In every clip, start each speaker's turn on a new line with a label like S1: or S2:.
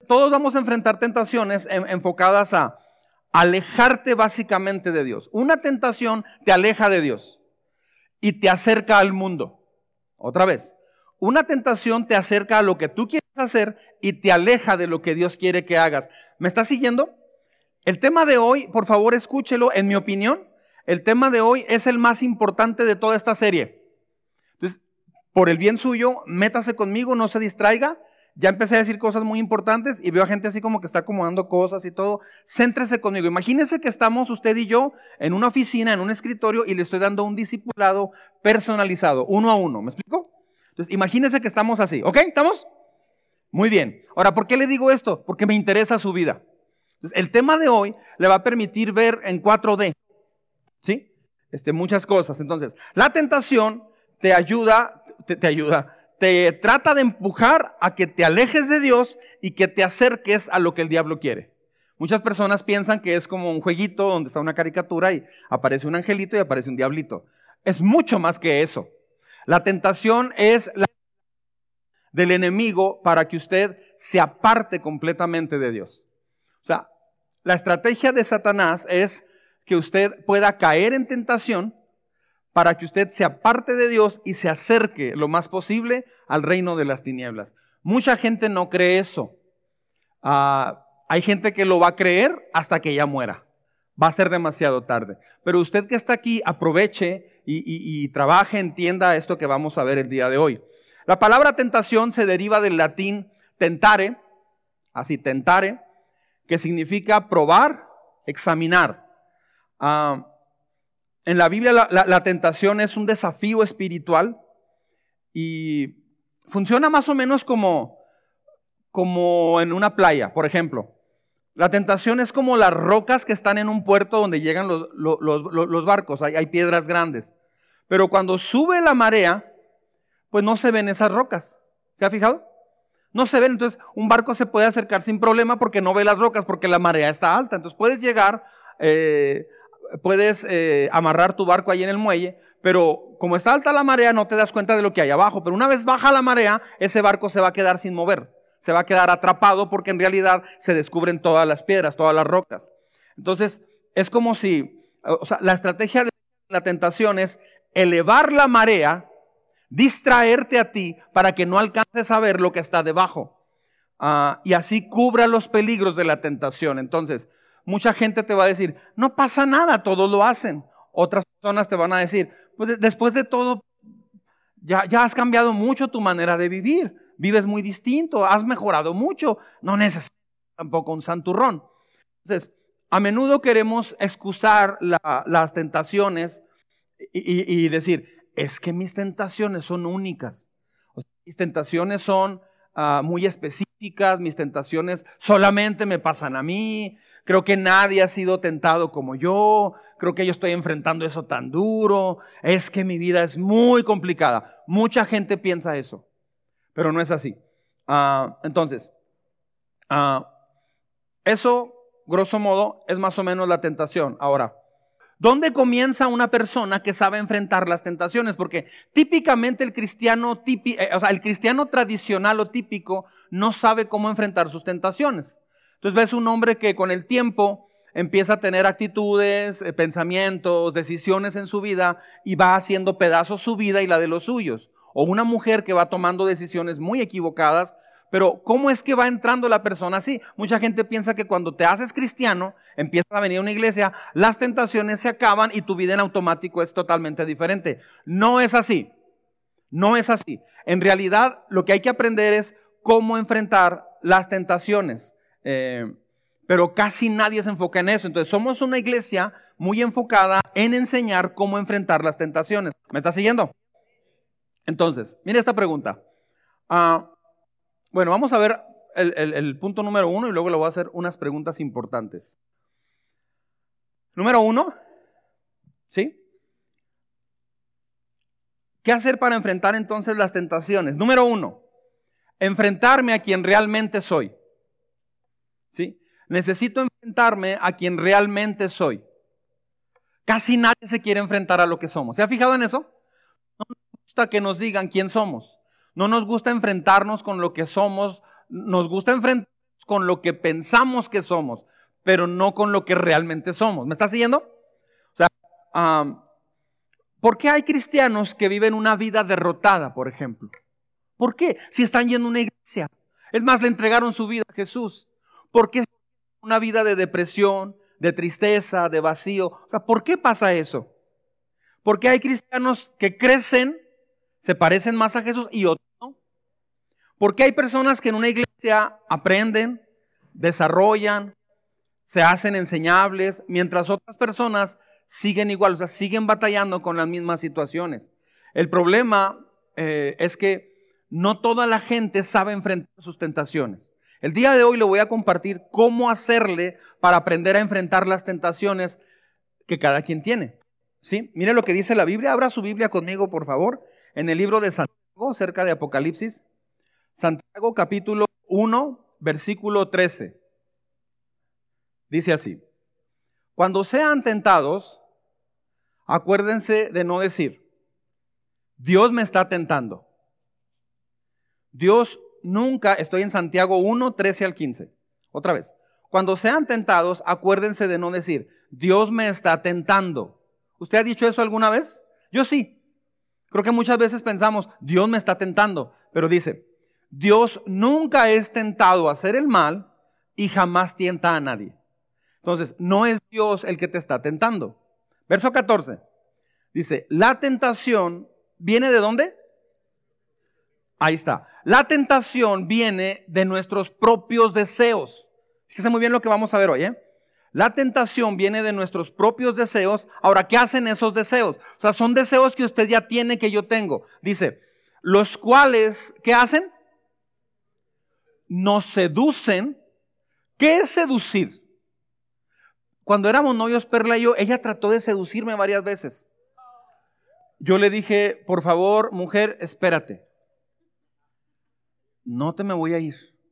S1: todos vamos a enfrentar tentaciones enfocadas a alejarte básicamente de Dios. Una tentación te aleja de Dios y te acerca al mundo. Otra vez, una tentación te acerca a lo que tú quieres hacer y te aleja de lo que Dios quiere que hagas. ¿Me estás siguiendo? El tema de hoy, por favor, escúchelo. En mi opinión, el tema de hoy es el más importante de toda esta serie. Entonces, por el bien suyo, métase conmigo, no se distraiga. Ya empecé a decir cosas muy importantes y veo a gente así como que está acomodando cosas y todo. Céntrese conmigo. Imagínese que estamos usted y yo en una oficina, en un escritorio y le estoy dando un discipulado personalizado, uno a uno. ¿Me explico? Entonces, imagínese que estamos así. ¿Ok? ¿Estamos? Muy bien. Ahora, ¿por qué le digo esto? Porque me interesa su vida. Entonces, el tema de hoy le va a permitir ver en 4D. ¿Sí? Muchas cosas. Entonces, la tentación te ayuda, te trata de empujar a que te alejes de Dios y que te acerques a lo que el diablo quiere. Muchas personas piensan que es como un jueguito donde está una caricatura y aparece un angelito y aparece un diablito. Es mucho más que eso. La tentación es la del enemigo para que usted se aparte completamente de Dios. O sea, la estrategia de Satanás es que usted pueda caer en tentación para que usted se aparte de Dios y se acerque lo más posible al reino de las tinieblas. Mucha gente no cree eso. Hay gente que lo va a creer hasta que ya muera. Va a ser demasiado tarde. Pero usted que está aquí, aproveche y trabaje, entienda esto que vamos a ver el día de hoy. La palabra tentación se deriva del latín tentare, así tentare, que significa probar, examinar. En la Biblia la tentación es un desafío espiritual y funciona más o menos como en una playa, por ejemplo. La tentación es como las rocas que están en un puerto donde llegan los barcos, hay piedras grandes. Pero cuando sube la marea, pues no se ven esas rocas. ¿Se ha fijado? No se ven, entonces un barco se puede acercar sin problema porque no ve las rocas, porque la marea está alta. Entonces puedes llegar, puedes amarrar tu barco ahí en el muelle, pero como está alta la marea no te das cuenta de lo que hay abajo. Pero una vez baja la marea, ese barco se va a quedar sin mover. Se va a quedar atrapado porque en realidad se descubren todas las piedras, todas las rocas. Entonces es como si, o sea, la estrategia de la tentación es elevar la marea, distraerte a ti para que no alcances a ver lo que está debajo. Y así cubra los peligros de la tentación. Entonces, mucha gente te va a decir, no pasa nada, todos lo hacen. Otras personas te van a decir, pues después de todo, ya has cambiado mucho tu manera de vivir. Vives muy distinto, has mejorado mucho. No necesitas tampoco un santurrón. Entonces, a menudo queremos excusar las tentaciones y decir, es que mis tentaciones son únicas. O sea, mis tentaciones son muy específicas, mis tentaciones solamente me pasan a mí. Creo que nadie ha sido tentado como yo. Creo que yo estoy enfrentando eso tan duro. Es que mi vida es muy complicada. Mucha gente piensa eso, pero no es así. Entonces, eso, grosso modo, es más o menos la tentación. Ahora, ¿dónde comienza una persona que sabe enfrentar las tentaciones? Porque típicamente el cristiano tradicional o típico no sabe cómo enfrentar sus tentaciones. Entonces ves un hombre que con el tiempo empieza a tener actitudes, pensamientos, decisiones en su vida y va haciendo pedazos su vida y la de los suyos. O una mujer que va tomando decisiones muy equivocadas. Pero ¿cómo es que va entrando la persona así? Mucha gente piensa que cuando te haces cristiano, empiezas a venir a una iglesia, las tentaciones se acaban y tu vida en automático es totalmente diferente. No es así. No es así. En realidad, lo que hay que aprender es cómo enfrentar las tentaciones. Pero casi nadie se enfoca en eso. Entonces, somos una iglesia muy enfocada en enseñar cómo enfrentar las tentaciones. ¿Me está siguiendo? Entonces, mire esta pregunta. Bueno, vamos a ver el punto número 1 y luego le voy a hacer unas preguntas importantes. Número 1, ¿sí? ¿Qué hacer para enfrentar entonces las tentaciones? Número 1, enfrentarme a quien realmente soy. ¿Sí? Necesito enfrentarme a quien realmente soy. Casi nadie se quiere enfrentar a lo que somos. ¿Se ha fijado en eso? No nos gusta que nos digan quién somos. No nos gusta enfrentarnos con lo que somos. Nos gusta enfrentarnos con lo que pensamos que somos, pero no con lo que realmente somos. ¿Me estás siguiendo? O sea, ¿por qué hay cristianos que viven una vida derrotada, por ejemplo? ¿Por qué? Si están yendo a una iglesia. Es más, le entregaron su vida a Jesús. ¿Por qué una vida de depresión, de tristeza, de vacío? O sea, ¿por qué pasa eso? ¿Por qué hay cristianos que crecen, se parecen más a Jesús y otros no? ¿Por qué hay personas que en una iglesia aprenden, desarrollan, se hacen enseñables, mientras otras personas siguen igual, o sea, siguen batallando con las mismas situaciones? El problema es que no toda la gente sabe enfrentar sus tentaciones. El día de hoy le voy a compartir cómo hacerle para aprender a enfrentar las tentaciones que cada quien tiene. ¿Sí? Mire lo que dice la Biblia. Abra su Biblia conmigo, por favor, en el libro de Santiago, cerca de Apocalipsis. Santiago capítulo 1, versículo 13. Dice así: cuando sean tentados, acuérdense de no decir, Dios me está tentando. Dios nunca, estoy en Santiago 1, 13 al 15. Otra vez. Cuando sean tentados, acuérdense de no decir, Dios me está tentando. ¿Usted ha dicho eso alguna vez? Yo sí. Creo que muchas veces pensamos, Dios me está tentando. Pero dice, Dios nunca es tentado a hacer el mal y jamás tienta a nadie. Entonces, no es Dios el que te está tentando. Verso 14. Dice, la tentación viene ¿de dónde? Ahí está. La tentación viene de nuestros propios deseos. Fíjese muy bien lo que vamos a ver hoy, ¿eh? La tentación viene de nuestros propios deseos. Ahora, ¿qué hacen esos deseos? O sea, son deseos que usted ya tiene, que yo tengo. Dice, los cuales, ¿qué hacen? Nos seducen. ¿Qué es seducir? Cuando éramos novios, Perla y yo, ella trató de seducirme varias veces. Yo le dije, por favor, mujer, espérate. No te me voy a ir.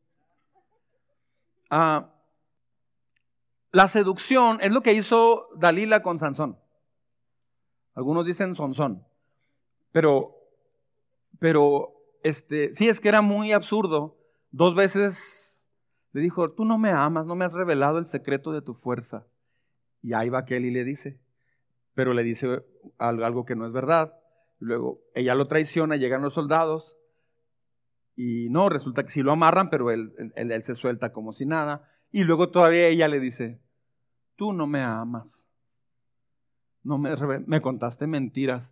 S1: La seducción es lo que hizo Dalila con Sansón. Algunos dicen Sansón. Pero sí, es que era muy absurdo. 2 veces le dijo, tú no me amas, no me has revelado el secreto de tu fuerza. Y ahí va aquel y le dice, pero le dice algo que no es verdad. Luego ella lo traiciona, llegan los soldados. Y no, resulta que sí lo amarran, pero él se suelta como si nada. Y luego todavía ella le dice, tú no me amas. No me contaste mentiras.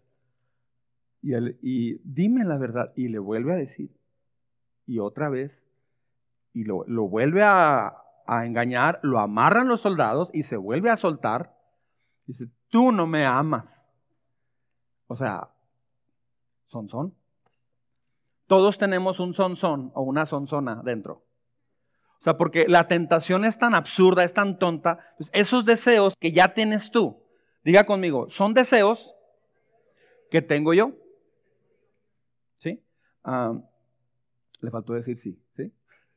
S1: Y dime la verdad. Y le vuelve a decir. Y otra vez. Y lo vuelve a engañar. Lo amarran los soldados y se vuelve a soltar. Dice, tú no me amas. O sea, Sansón. Todos tenemos un Sansón o una Sansona dentro. O sea, porque la tentación es tan absurda, es tan tonta. Pues esos deseos que ya tienes tú, diga conmigo, son deseos que tengo yo. ¿Sí? Le faltó decir sí. ¿Sí?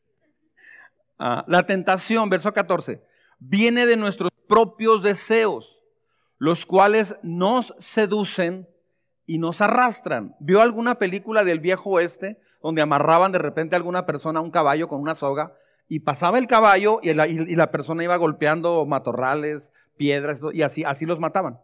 S1: La tentación, verso 14, viene de nuestros propios deseos, los cuales nos seducen y nos arrastran. ¿Vio alguna película del viejo oeste donde amarraban de repente a alguna persona a un caballo con una soga y pasaba el caballo y la persona iba golpeando matorrales, piedras y así los mataban?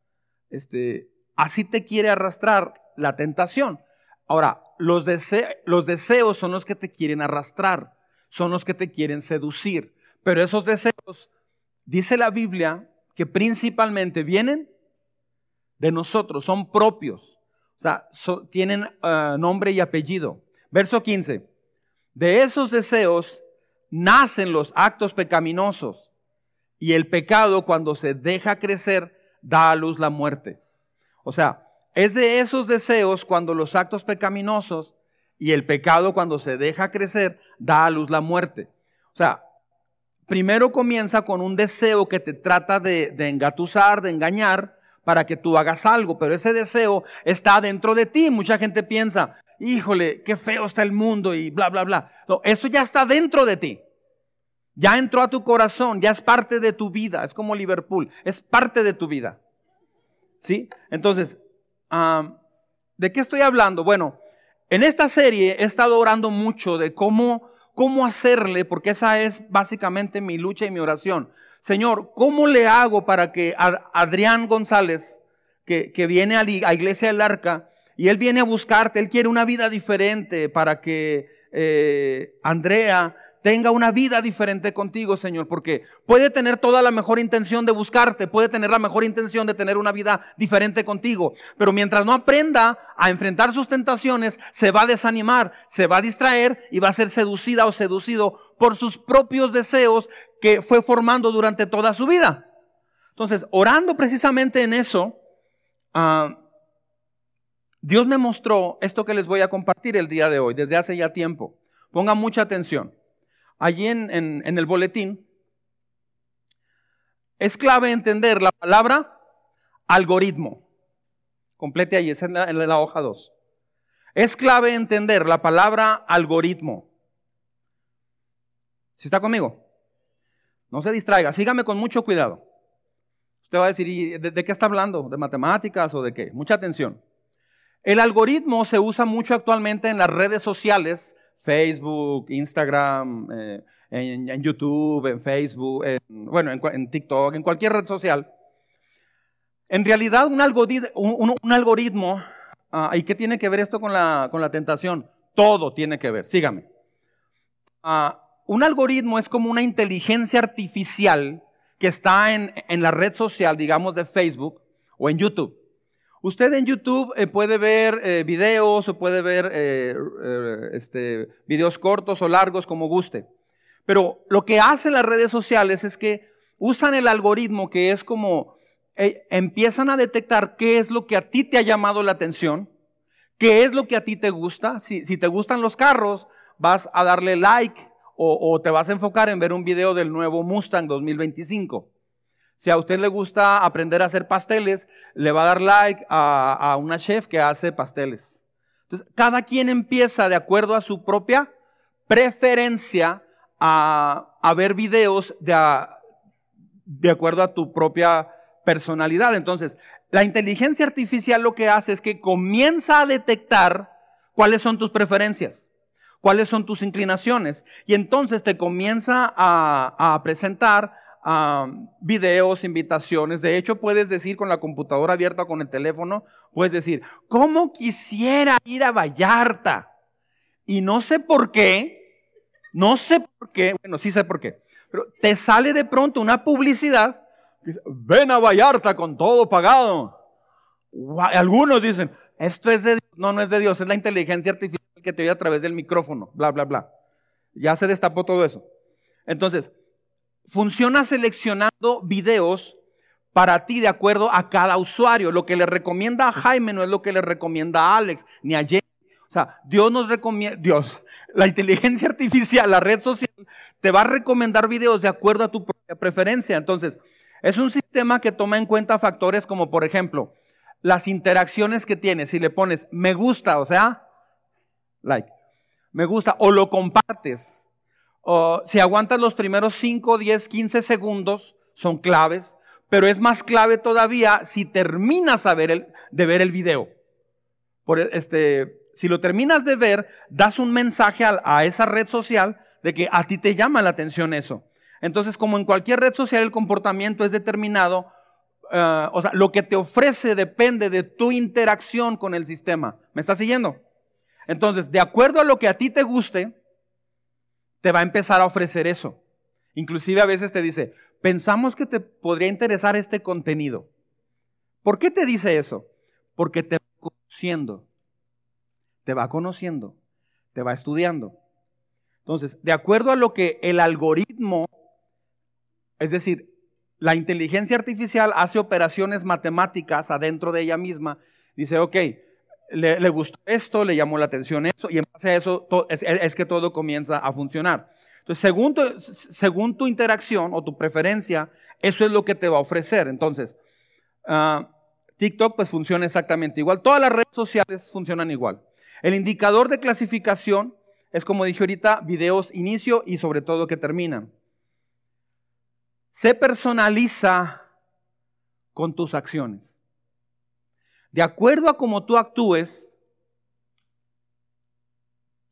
S1: Así te quiere arrastrar la tentación. Ahora, los deseos son los que te quieren arrastrar, son los que te quieren seducir. Pero esos deseos, dice la Biblia, que principalmente vienen de nosotros, son propios. O sea, tienen nombre y apellido. Verso 15. De esos deseos nacen los actos pecaminosos, y el pecado, cuando se deja crecer, da a luz la muerte. O sea, es de esos deseos cuando los actos pecaminosos y el pecado, cuando se deja crecer, da a luz la muerte. O sea, primero comienza con un deseo que te trata de engatusar, de engañar, para que tú hagas algo, pero ese deseo está dentro de ti. Mucha gente piensa, híjole, qué feo está el mundo y bla, bla, bla. No, eso ya está dentro de ti. Ya entró a tu corazón, ya es parte de tu vida. Es como Liverpool, es parte de tu vida. ¿Sí? Entonces, ¿de qué estoy hablando? Bueno, en esta serie he estado orando mucho de cómo cómo hacerle, porque esa es básicamente mi lucha y mi oración. Señor, ¿cómo le hago para que Adrián González, que viene a Iglesia del Arca, y él viene a buscarte, él quiere una vida diferente, para que Andrea tenga una vida diferente contigo, Señor? Porque puede tener toda la mejor intención de buscarte, puede tener la mejor intención de tener una vida diferente contigo, pero mientras no aprenda a enfrentar sus tentaciones, se va a desanimar, se va a distraer y va a ser seducida o seducido por sus propios deseos que fue formando durante toda su vida. Entonces, orando precisamente en eso, Dios me mostró esto que les voy a compartir el día de hoy, desde hace ya tiempo. Pongan mucha atención. Allí en el boletín, es clave entender la palabra algoritmo. Complete ahí, esa es la hoja 2. Es clave entender la palabra algoritmo. ¿Sí está conmigo? No se distraiga, sígame con mucho cuidado. Usted va a decir, ¿y de qué está hablando? ¿De matemáticas o de qué? Mucha atención. El algoritmo se usa mucho actualmente en las redes sociales, Facebook, Instagram, en YouTube, en Facebook, en TikTok, en cualquier red social. En realidad un algoritmo, ¿y qué tiene que ver esto con la tentación? Todo tiene que ver, sígame. Un algoritmo es como una inteligencia artificial que está en la red social, digamos de Facebook o en YouTube. Usted en YouTube puede ver videos o puede ver videos cortos o largos como guste. Pero lo que hacen las redes sociales es que usan el algoritmo, que es como empiezan a detectar qué es lo que a ti te ha llamado la atención, qué es lo que a ti te gusta. Si te gustan los carros, vas a darle like o te vas a enfocar en ver un video del nuevo Mustang 2025. Si a usted le gusta aprender a hacer pasteles, le va a dar like a una chef que hace pasteles. Entonces, cada quien empieza de acuerdo a su propia preferencia a ver videos de acuerdo a tu propia personalidad. Entonces, la inteligencia artificial lo que hace es que comienza a detectar cuáles son tus preferencias, cuáles son tus inclinaciones, y entonces te comienza a presentar videos, invitaciones. De hecho, puedes decir con la computadora abierta o con el teléfono, puedes decir, ¿cómo quisiera ir a Vallarta? Y no sé por qué, bueno, sí sé por qué, pero te sale de pronto una publicidad que dice, ven a Vallarta con todo pagado. Algunos dicen, esto es de Dios. No, no es de Dios, es la inteligencia artificial que te oye a través del micrófono, bla, bla, bla. Ya se destapó todo eso. Entonces, funciona seleccionando videos para ti de acuerdo a cada usuario. Lo que le recomienda a Jaime no es lo que le recomienda a Alex, ni a Jenny. O sea, Dios nos recomienda, la inteligencia artificial, la red social, te va a recomendar videos de acuerdo a tu propia preferencia. Entonces, es un sistema que toma en cuenta factores como, por ejemplo, las interacciones que tienes. Si le pones me gusta, o sea, like, me gusta, o lo compartes, o si aguantas los primeros 5, 10, 15 segundos, son claves, pero es más clave todavía si terminas de ver el video. Si lo terminas de ver, das un mensaje a esa red social de que a ti te llama la atención eso. Entonces, como en cualquier red social, el comportamiento es determinado. O sea, lo que te ofrece depende de tu interacción con el sistema. ¿Me estás siguiendo? Entonces, de acuerdo a lo que a ti te guste, te va a empezar a ofrecer eso. Inclusive a veces te dice, pensamos que te podría interesar este contenido. ¿Por qué te dice eso? Porque te va conociendo. Te va conociendo. Te va estudiando. Entonces, de acuerdo a lo que el algoritmo, es decir, la inteligencia artificial hace operaciones matemáticas adentro de ella misma, dice, ok, le gustó esto, le llamó la atención esto, y en base a eso es que todo comienza a funcionar. Entonces, según tu interacción o tu preferencia, eso es lo que te va a ofrecer. Entonces, TikTok pues funciona exactamente igual. Todas las redes sociales funcionan igual. El indicador de clasificación es, como dije ahorita, videos inicio y sobre todo que terminan. Se personaliza con tus acciones. De acuerdo a cómo tú actúes,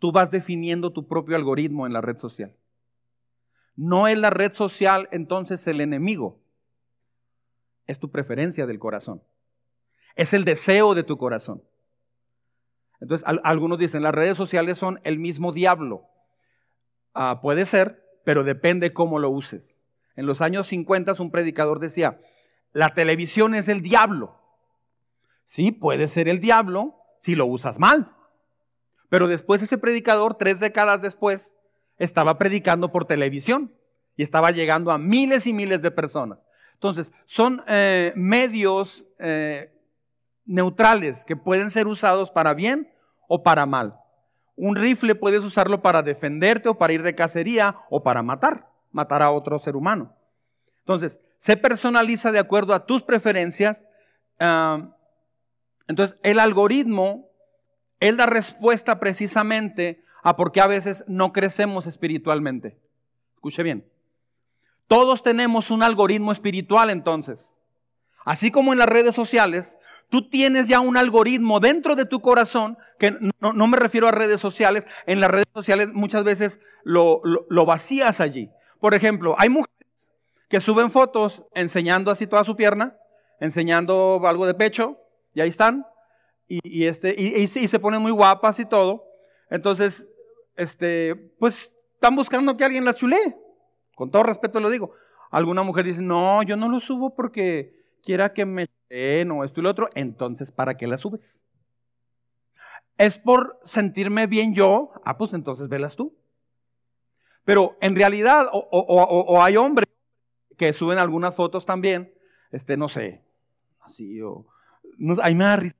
S1: tú vas definiendo tu propio algoritmo en la red social. No es la red social entonces el enemigo, es tu preferencia del corazón, es el deseo de tu corazón. Entonces algunos dicen, las redes sociales son el mismo diablo. Puede ser, pero depende cómo lo uses. En los años 50 un predicador decía, la televisión es el diablo. Sí, puede ser el diablo si lo usas mal. Pero después ese predicador, 3 décadas después, estaba predicando por televisión y estaba llegando a miles y miles de personas. Entonces, son medios neutrales que pueden ser usados para bien o para mal. Un rifle puedes usarlo para defenderte o para ir de cacería o para matar a otro ser humano. Entonces, se personaliza de acuerdo a tus preferencias. Entonces, el algoritmo, él da respuesta precisamente a por qué a veces no crecemos espiritualmente. Escuche bien. Todos tenemos un algoritmo espiritual entonces. Así como en las redes sociales, tú tienes ya un algoritmo dentro de tu corazón, que no me refiero a redes sociales, en las redes sociales muchas veces lo vacías allí. Por ejemplo, hay mujeres que suben fotos enseñando así toda su pierna, enseñando algo de pecho, y ahí están, y se ponen muy guapas y todo. Entonces, pues están buscando que alguien las chulee. Con todo respeto lo digo. Alguna mujer dice, no, yo no lo subo porque quiera que me chuleen o esto y lo otro. Entonces, ¿para qué la subes? ¿Es por sentirme bien yo? Pues entonces velas tú. Pero en realidad, o hay hombres que suben algunas fotos también, no sé, así o... No, ahí me da risa.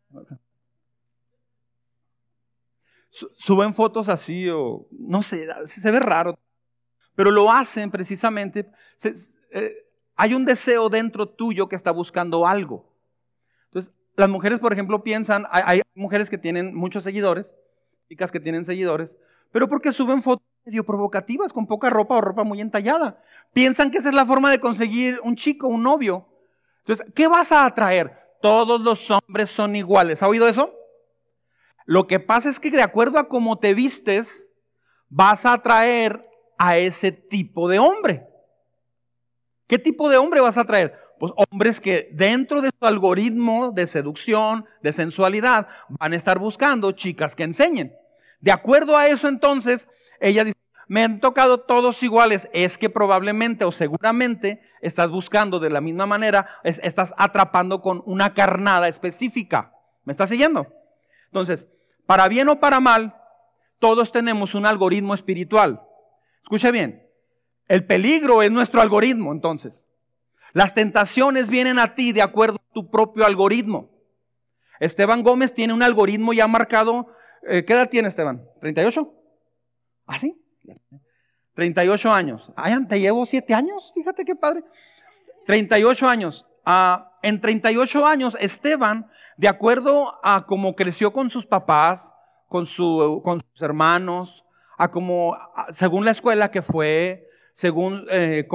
S1: Suben fotos así o no sé, se ve raro. Pero lo hacen precisamente, hay un deseo dentro tuyo que está buscando algo. Entonces, las mujeres, por ejemplo, piensan, hay mujeres que tienen muchos seguidores, chicas que tienen seguidores, pero porque suben fotos medio provocativas, con poca ropa o ropa muy entallada. Piensan que esa es la forma de conseguir un chico, un novio. Entonces, ¿qué vas a atraer? Todos los hombres son iguales. ¿Ha oído eso? Lo que pasa es que de acuerdo a cómo te vistes, vas a atraer a ese tipo de hombre. ¿Qué tipo de hombre vas a atraer? Pues hombres que dentro de su algoritmo de seducción, de sensualidad, van a estar buscando chicas que enseñen. De acuerdo a eso entonces, ella dice, me han tocado todos iguales. Es que probablemente o seguramente estás buscando de la misma manera, estás atrapando con una carnada específica. ¿Me estás siguiendo? Entonces, para bien o para mal, todos tenemos un algoritmo espiritual. Escuche bien, el peligro es nuestro algoritmo entonces. Las tentaciones vienen a ti de acuerdo a tu propio algoritmo. Esteban Gómez tiene un algoritmo ya marcado. ¿Qué edad tiene Esteban? ¿38? ¿Ah, sí? 38 años. Ay, te llevo 7 años, fíjate qué padre. 38 años. En 38 años, Esteban, de acuerdo a cómo creció con sus papás, con sus hermanos, según la escuela que fue, según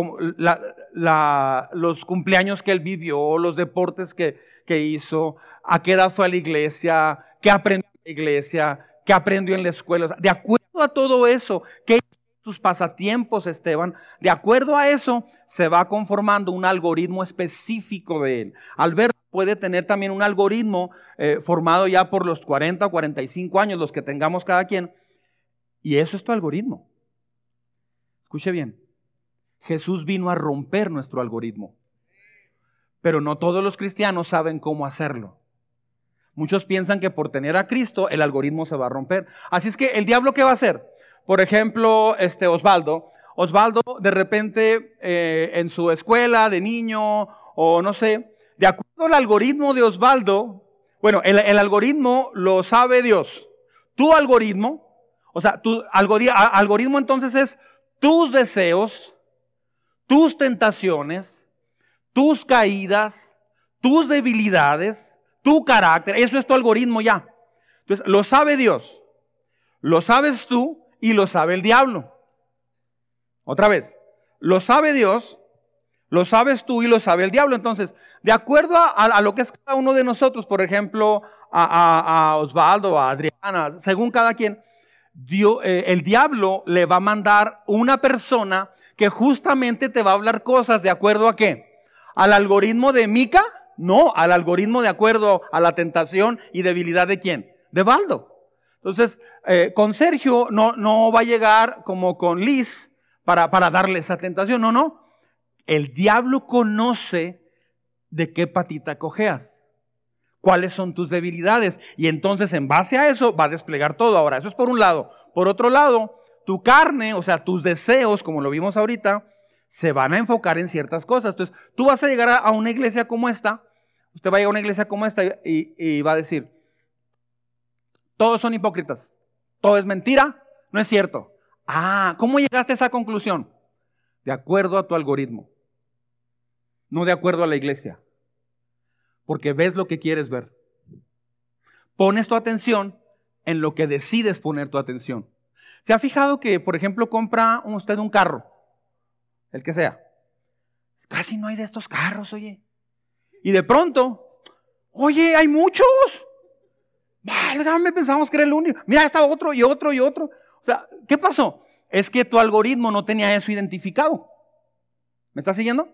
S1: los cumpleaños que él vivió, los deportes que hizo, a qué edad fue a la iglesia, qué aprendió en la iglesia, qué aprendió en la escuela. O sea, de acuerdo a todo eso, qué hizo sus pasatiempos, Esteban, de acuerdo a eso se va conformando un algoritmo específico de él. Alberto puede tener también un algoritmo formado ya por los 40 o 45 años, los que tengamos cada quien. Y eso es tu algoritmo. Escuche bien, Jesús vino a romper nuestro algoritmo, pero no todos los cristianos saben cómo hacerlo. Muchos piensan que por tener a Cristo el algoritmo se va a romper. Así es que el diablo, ¿qué va a hacer? Por ejemplo, Osvaldo de repente en su escuela de niño o no sé, de acuerdo al algoritmo de Osvaldo, bueno, el algoritmo lo sabe Dios. Tu algoritmo, o sea, tu algoritmo entonces es tus deseos, tus tentaciones, tus caídas, tus debilidades, tu carácter. Eso es tu algoritmo ya. Entonces, lo sabe Dios, lo sabes tú y lo sabe el diablo. Otra vez, lo sabe Dios, lo sabes tú y lo sabe el diablo. Entonces, de acuerdo a lo que es cada uno de nosotros, por ejemplo, a Osvaldo, a Adriana, según cada quien, el diablo le va a mandar una persona que justamente te va a hablar cosas de acuerdo a ¿qué? ¿Al algoritmo de Mica? No, al algoritmo de acuerdo a la tentación y debilidad de ¿quién? De Baldo. Entonces, con Sergio no va a llegar como con Liz para darle esa tentación. No. El diablo conoce de qué patita cojeas, cuáles son tus debilidades. Y entonces, en base a eso, va a desplegar todo. Ahora, eso es por un lado. Por otro lado, tu carne, o sea, tus deseos, como lo vimos ahorita, se van a enfocar en ciertas cosas. Entonces, tú vas a llegar a una iglesia como esta, usted va a llegar a una iglesia como esta y va a decir, todos son hipócritas, todo es mentira, no es cierto. ¿Cómo llegaste a esa conclusión? De acuerdo a tu algoritmo, no de acuerdo a la iglesia, porque ves lo que quieres ver. Pones tu atención en lo que decides poner tu atención. ¿Se ha fijado que, por ejemplo, compra usted un carro, el que sea? Casi no hay de estos carros, oye. Y de pronto, oye, hay muchos. Válgame, pensamos que era el único. Mira, está otro y otro y otro. O sea, ¿qué pasó? Es que tu algoritmo no tenía eso identificado. ¿Me estás siguiendo?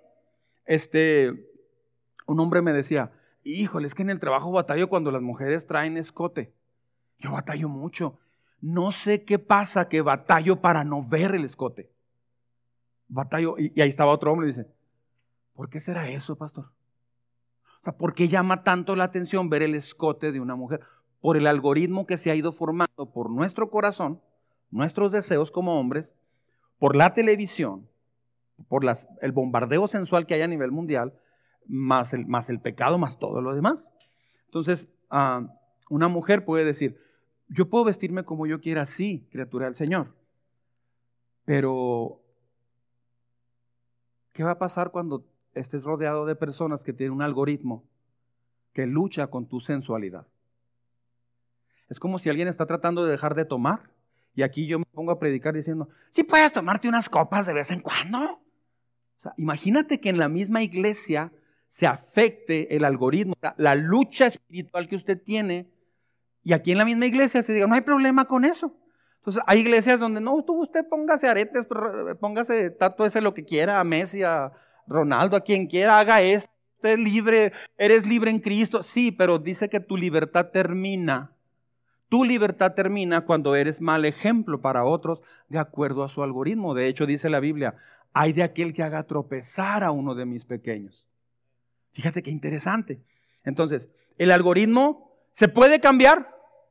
S1: Un hombre me decía, híjole, es que en el trabajo batallo cuando las mujeres traen escote. Yo batallo mucho. No sé qué pasa que batallo para no ver el escote. Batallo, y ahí estaba otro hombre y dice, ¿por qué será eso, pastor? O sea, ¿por qué llama tanto la atención ver el escote de una mujer? Por el algoritmo que se ha ido formando por nuestro corazón, nuestros deseos como hombres, por la televisión, por el bombardeo sensual que hay a nivel mundial, más el pecado, más todo lo demás. Entonces, una mujer puede decir, yo puedo vestirme como yo quiera, sí, criatura del Señor, pero ¿qué va a pasar cuando estés rodeado de personas que tienen un algoritmo que lucha con tu sensualidad? Es como si alguien está tratando de dejar de tomar y aquí yo me pongo a predicar diciendo, sí puedes tomarte unas copas de vez en cuando. O sea, imagínate que en la misma iglesia se afecte el algoritmo, la lucha espiritual que usted tiene, y aquí en la misma iglesia se diga, no hay problema con eso. Entonces hay iglesias donde no, usted póngase aretes, póngase tatúese lo que quiera, a Messi, a Ronaldo, a quien quiera, haga esto, usted es libre, eres libre en Cristo. Sí, pero dice que tu libertad termina. Tu libertad termina cuando eres mal ejemplo para otros de acuerdo a su algoritmo. De hecho, dice la Biblia, ay de aquel que haga tropezar a uno de mis pequeños. Fíjate qué interesante. Entonces, ¿el algoritmo se puede cambiar?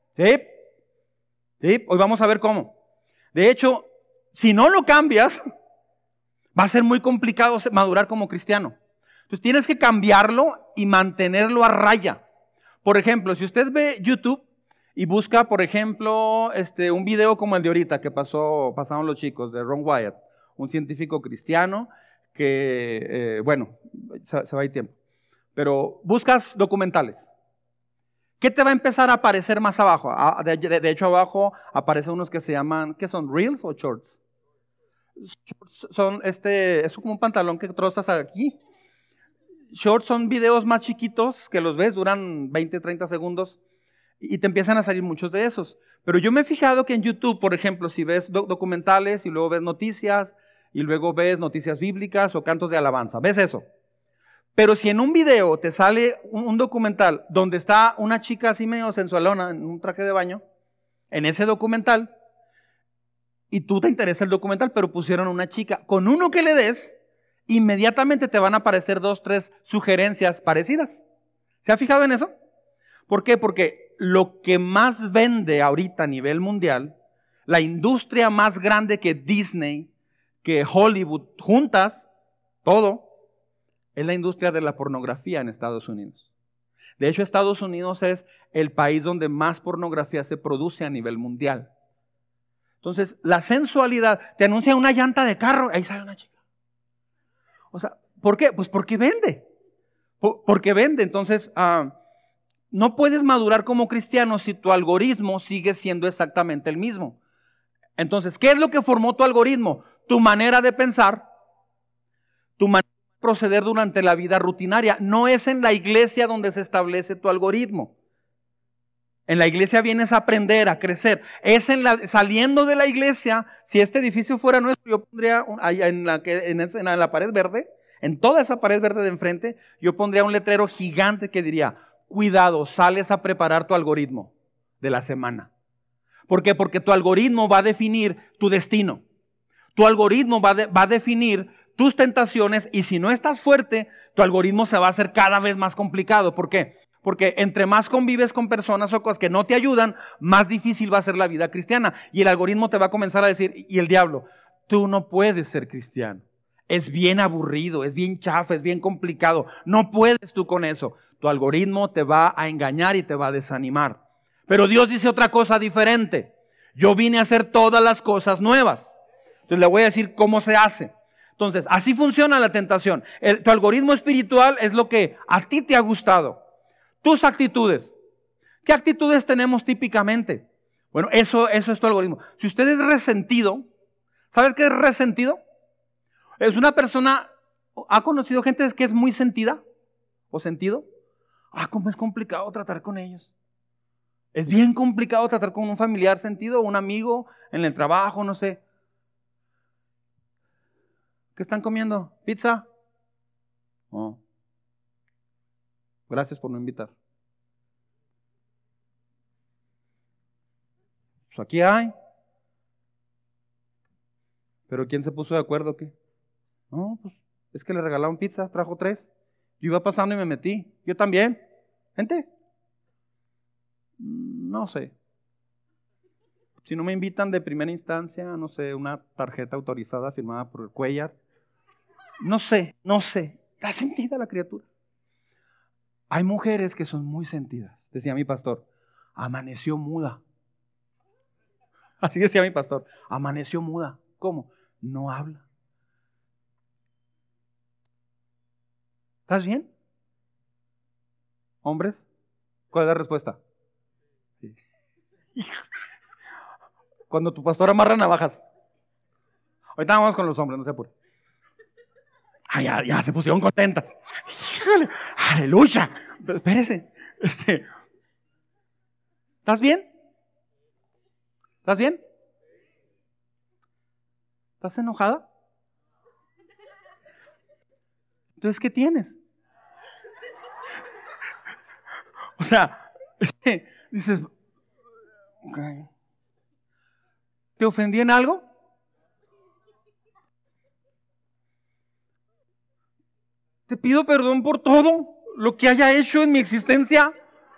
S1: Sí, hoy vamos a ver cómo. De hecho, si no lo cambias, va a ser muy complicado madurar como cristiano. Entonces tienes que cambiarlo y mantenerlo a raya. Por ejemplo, si usted ve YouTube y busca, por ejemplo, un video como el de ahorita que pasaron los chicos de Ron Wyatt, un científico cristiano que, se va a ir tiempo. Pero buscas documentales. ¿Qué te va a empezar a aparecer más abajo? De hecho, abajo aparecen unos que se llaman, ¿qué son? ¿Reels o shorts? Shorts son es como un pantalón que trozas aquí. Shorts son videos más chiquitos que los ves, duran 20, 30 segundos y te empiezan a salir muchos de esos. Pero yo me he fijado que en YouTube, por ejemplo, si ves documentales y luego ves noticias y luego ves noticias bíblicas o cantos de alabanza, ¿ves eso? Pero si en un video te sale un documental donde está una chica así medio sensualona en un traje de baño, en ese documental, y tú te interesa el documental, pero pusieron una chica, con uno que le des, inmediatamente te van a aparecer 2, 3 sugerencias parecidas. ¿Se ha fijado en eso? ¿Por qué? Porque lo que más vende ahorita a nivel mundial, la industria más grande que Disney, que Hollywood, juntas, todo, es la industria de la pornografía en Estados Unidos. De hecho, Estados Unidos es el país donde más pornografía se produce a nivel mundial. Entonces, la sensualidad, te anuncia una llanta de carro, ahí sale una chica. O sea, ¿por qué? Pues porque vende. Porque vende. Entonces, no puedes madurar como cristiano si tu algoritmo sigue siendo exactamente el mismo. Entonces, ¿qué es lo que formó tu algoritmo? Tu manera de pensar, tu manera de proceder durante la vida rutinaria. No es en la iglesia donde se establece tu algoritmo. En la iglesia vienes a aprender, a crecer. Es saliendo de la iglesia, si este edificio fuera nuestro, yo pondría en la pared verde, en toda esa pared verde de enfrente, yo pondría un letrero gigante que diría: cuidado, sales a preparar tu algoritmo de la semana. ¿Por qué? Porque tu algoritmo va a definir tu destino. Tu algoritmo va a definir tus tentaciones, y si no estás fuerte, tu algoritmo se va a hacer cada vez más complicado. ¿Por qué? Porque entre más convives con personas o cosas que no te ayudan, más difícil va a ser la vida cristiana. Y el algoritmo te va a comenzar a decir, y el diablo: tú no puedes ser cristiano. Es bien aburrido, es bien chafa, es bien complicado. No puedes tú con eso. Tu algoritmo te va a engañar y te va a desanimar. Pero Dios dice otra cosa diferente. Yo vine a hacer todas las cosas nuevas. Entonces le voy a decir cómo se hace. Entonces, así funciona la tentación. Tu algoritmo espiritual es lo que a ti te ha gustado. Tus actitudes. ¿Qué actitudes tenemos típicamente? Bueno, eso es tu algoritmo. Si usted es resentido, ¿sabes qué es resentido? Es una persona, ¿ha conocido gente que es muy sentida o sentido? Cómo es complicado tratar con ellos. Es bien complicado tratar con un familiar sentido, un amigo en el trabajo, no sé. ¿Qué están comiendo? ¿Pizza? Oh. Gracias por no invitar. Pues aquí hay. ¿Pero quién se puso de acuerdo? ¿Qué? No, pues es que le regalaron pizza, trajo 3. Yo iba pasando y me metí. Yo también. Gente. No sé. Si no me invitan de primera instancia, no sé, una tarjeta autorizada firmada por el Cuellar. No sé. Está sentida la criatura. Hay mujeres que son muy sentidas. Decía mi pastor, amaneció muda. Así decía mi pastor, amaneció muda. ¿Cómo? No habla. ¿Estás bien? ¿Hombres? ¿Cuál es la respuesta? Sí. Cuando tu pastor amarra navajas. Ahorita vamos con los hombres, no se apure. Ya se pusieron contentas. Híjole, aleluya. Pero espérese. ¿Estás bien? ¿Estás bien? ¿Estás enojada? Entonces, ¿qué tienes? O sea, dices, okay. ¿Te ofendí en algo? Te pido perdón por todo lo que haya hecho en mi existencia.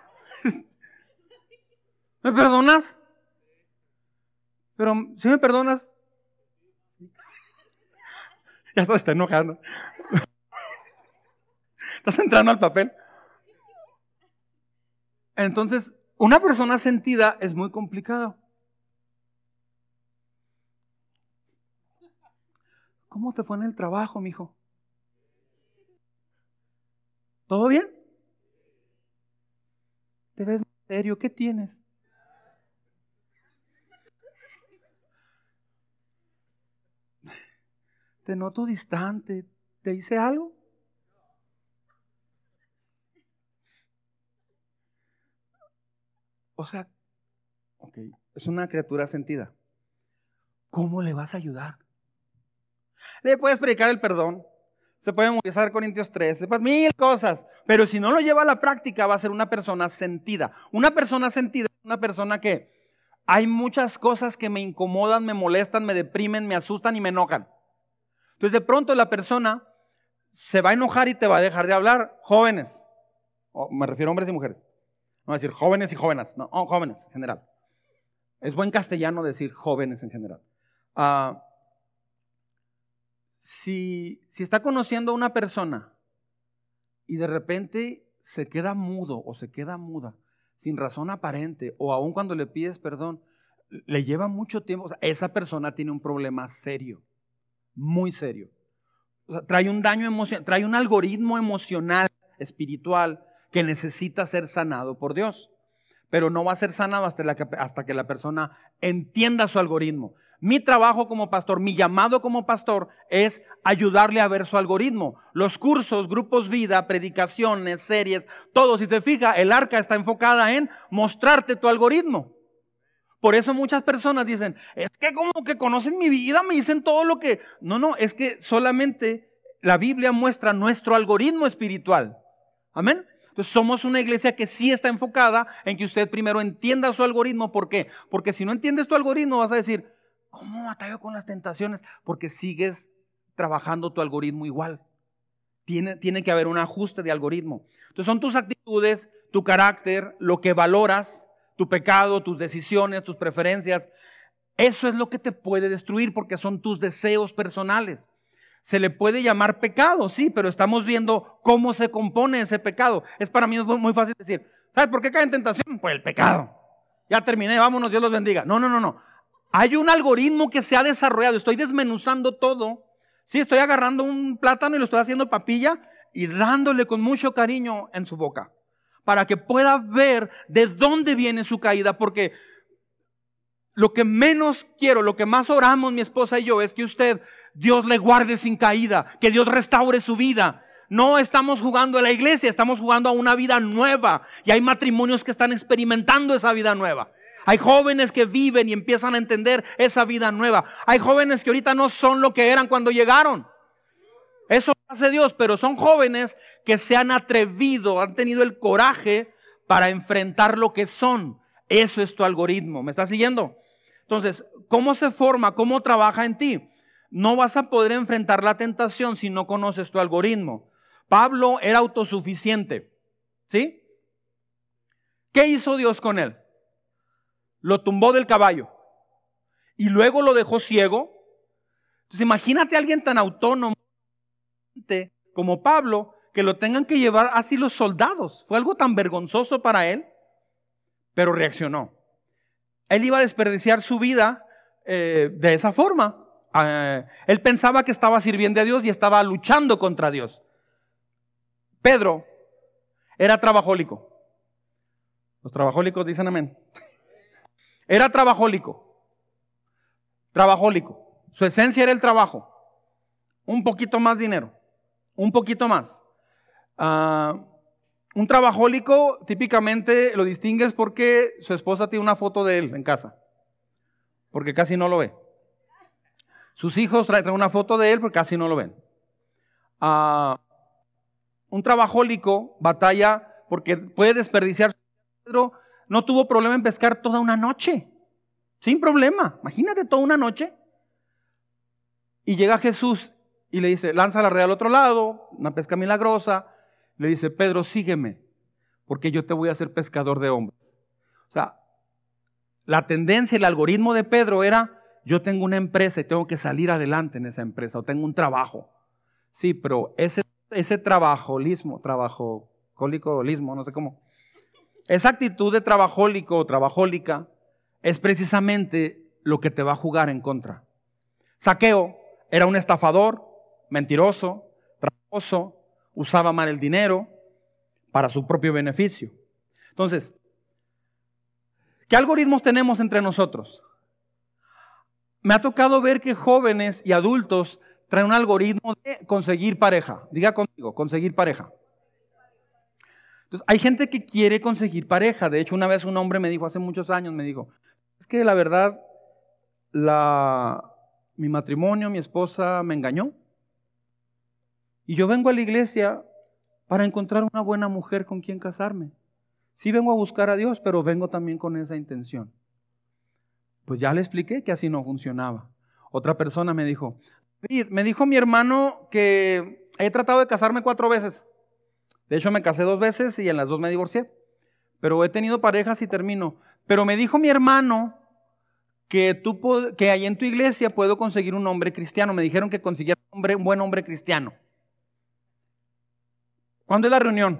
S1: ¿Me perdonas? Pero si me perdonas, ya está enojando. Estás entrando al papel. Entonces, una persona sentida es muy complicado. ¿Cómo te fue en el trabajo, mijo? ¿Todo bien? ¿Te ves serio? ¿Qué tienes? Te noto distante. ¿Te hice algo? O sea, ok, es una criatura sentida. ¿Cómo le vas a ayudar? Le puedes predicar el perdón. Se puede memorizar Corintios 13, pues 1000 cosas. Pero si no lo lleva a la práctica, va a ser una persona sentida. Una persona sentida es una persona que hay muchas cosas que me incomodan, me molestan, me deprimen, me asustan y me enojan. Entonces de pronto la persona se va a enojar y te va a dejar de hablar. Jóvenes, me refiero a hombres y mujeres. No voy a decir jóvenes y jóvenes, no, jóvenes en general. Es buen castellano decir jóvenes en general. Si está conociendo a una persona y de repente se queda mudo o se queda muda sin razón aparente, o aun cuando le pides perdón, le lleva mucho tiempo, o sea, esa persona tiene un problema serio, muy serio. O sea, trae un daño emocional, trae un algoritmo emocional, espiritual, que necesita ser sanado por Dios. Pero no va a ser sanado hasta que la persona entienda su algoritmo. Mi trabajo como pastor, mi llamado como pastor es ayudarle a ver su algoritmo. Los cursos, grupos vida, predicaciones, series, todo. Si se fija, el arca está enfocada en mostrarte tu algoritmo. Por eso muchas personas dicen, es que como que conocen mi vida, me dicen todo lo que... No, es que solamente la Biblia muestra nuestro algoritmo espiritual. Amén. Entonces somos una iglesia que sí está enfocada en que usted primero entienda su algoritmo. ¿Por qué? Porque si no entiendes tu algoritmo vas a decir, ¿cómo batallo con las tentaciones? Porque sigues trabajando tu algoritmo igual. Tiene que haber un ajuste de algoritmo. Entonces son tus actitudes, tu carácter, lo que valoras, tu pecado, tus decisiones, tus preferencias. Eso es lo que te puede destruir porque son tus deseos personales. Se le puede llamar pecado, sí, pero estamos viendo cómo se compone ese pecado. Para mí es muy fácil decir, ¿sabes por qué cae en tentación? Pues el pecado. Ya terminé, vámonos, Dios los bendiga. No. Hay un algoritmo que se ha desarrollado. Estoy desmenuzando todo. Sí, estoy agarrando un plátano y lo estoy haciendo papilla y dándole con mucho cariño en su boca. Para que pueda ver de dónde viene su caída. Porque lo que menos quiero, lo que más oramos mi esposa y yo es que Dios le guarde sin caída, que Dios restaure su vida. No estamos jugando a la iglesia, estamos jugando a una vida nueva. Y hay matrimonios que están experimentando esa vida nueva. Hay jóvenes que viven y empiezan a entender esa vida nueva. Hay jóvenes que ahorita no son lo que eran cuando llegaron. Eso hace Dios, pero son jóvenes que se han atrevido, han tenido el coraje para enfrentar lo que son. Eso es tu algoritmo. ¿Me estás siguiendo? Entonces, ¿cómo se forma? ¿Cómo trabaja en ti? No vas a poder enfrentar la tentación si no conoces tu algoritmo. Pablo era autosuficiente, ¿sí? ¿Qué hizo Dios con él? Lo tumbó del caballo y luego lo dejó ciego. Entonces, imagínate a alguien tan autónomo como Pablo, que lo tengan que llevar así los soldados. Fue algo tan vergonzoso para él, pero reaccionó. Él iba a desperdiciar su vida de esa forma. Él pensaba que estaba sirviendo a Dios y estaba luchando contra Dios. Pedro era trabajólico. Los trabajólicos dicen amén. Era trabajólico. Su esencia era el trabajo. Un poquito más dinero. Un poquito más. Un trabajólico típicamente lo distingues porque su esposa tiene una foto de él en casa, porque casi no lo ve. Sus hijos traen una foto de él porque casi no lo ven. Un trabajólico batalla porque puede desperdiciar. Pedro no tuvo problema en pescar toda una noche, sin problema. Imagínate toda una noche. Y llega Jesús y le dice, lanza la red al otro lado, una pesca milagrosa. Le dice, Pedro, sígueme, porque yo te voy a hacer pescador de hombres. O sea, la tendencia, el algoritmo de Pedro era, yo tengo una empresa y tengo que salir adelante en esa empresa, o tengo un trabajo. Sí, pero ese trabajolismo, no sé cómo. Esa actitud de trabajólico o trabajólica es precisamente lo que te va a jugar en contra. Zaqueo era un estafador, mentiroso, tramposo, usaba mal el dinero para su propio beneficio. Entonces, ¿qué algoritmos tenemos entre nosotros? Me ha tocado ver que jóvenes y adultos traen un algoritmo de conseguir pareja. Diga conmigo, conseguir pareja. Entonces, hay gente que quiere conseguir pareja. De hecho, una vez un hombre me dijo, hace muchos años, me dijo, es que la verdad, mi matrimonio, mi esposa me engañó. Y yo vengo a la iglesia para encontrar una buena mujer con quien casarme. Sí vengo a buscar a Dios, pero vengo también con esa intención. Pues ya le expliqué que así no funcionaba. Otra persona me dijo mi hermano que he tratado de casarme 4 veces. De hecho me casé 2 veces y en las 2 me divorcié. Pero he tenido parejas y termino. Pero me dijo mi hermano que ahí en tu iglesia puedo conseguir un hombre cristiano. Me dijeron que consiguiera un buen hombre cristiano. ¿Cuándo es la reunión?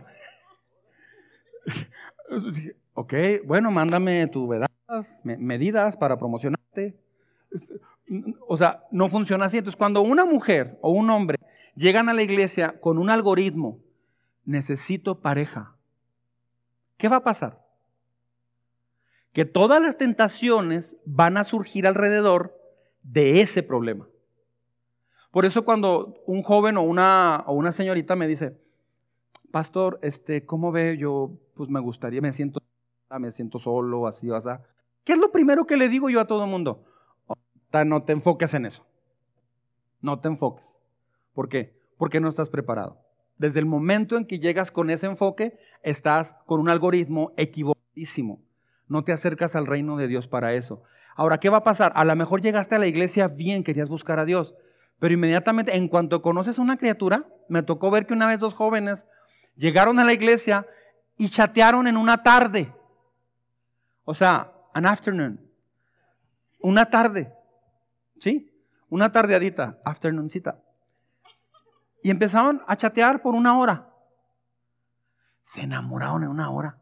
S1: Ok, bueno, mándame tus medidas para promocionarte. O sea, no funciona así. Entonces, cuando una mujer o un hombre llegan a la iglesia con un algoritmo, necesito pareja, ¿qué va a pasar? Que todas las tentaciones van a surgir alrededor de ese problema. Por eso cuando un joven o una señorita me dice, pastor, ¿cómo ve? Yo pues me gustaría, me siento solo, así, o sea, ¿qué es lo primero que le digo yo a todo el mundo? No te enfoques en eso. No te enfoques. ¿Por qué? Porque no estás preparado. Desde el momento en que llegas con ese enfoque, estás con un algoritmo equivocadísimo. No te acercas al reino de Dios para eso. Ahora, ¿qué va a pasar? A lo mejor llegaste a la iglesia bien, querías buscar a Dios, pero inmediatamente, en cuanto conoces a una criatura, me tocó ver que una vez 2 jóvenes llegaron a la iglesia y chatearon en una tarde. O sea, an afternoon. Una tarde. ¿Sí? Una tardeadita, afternooncita. Y empezaron a chatear por 1 hora. Se enamoraron en 1 hora.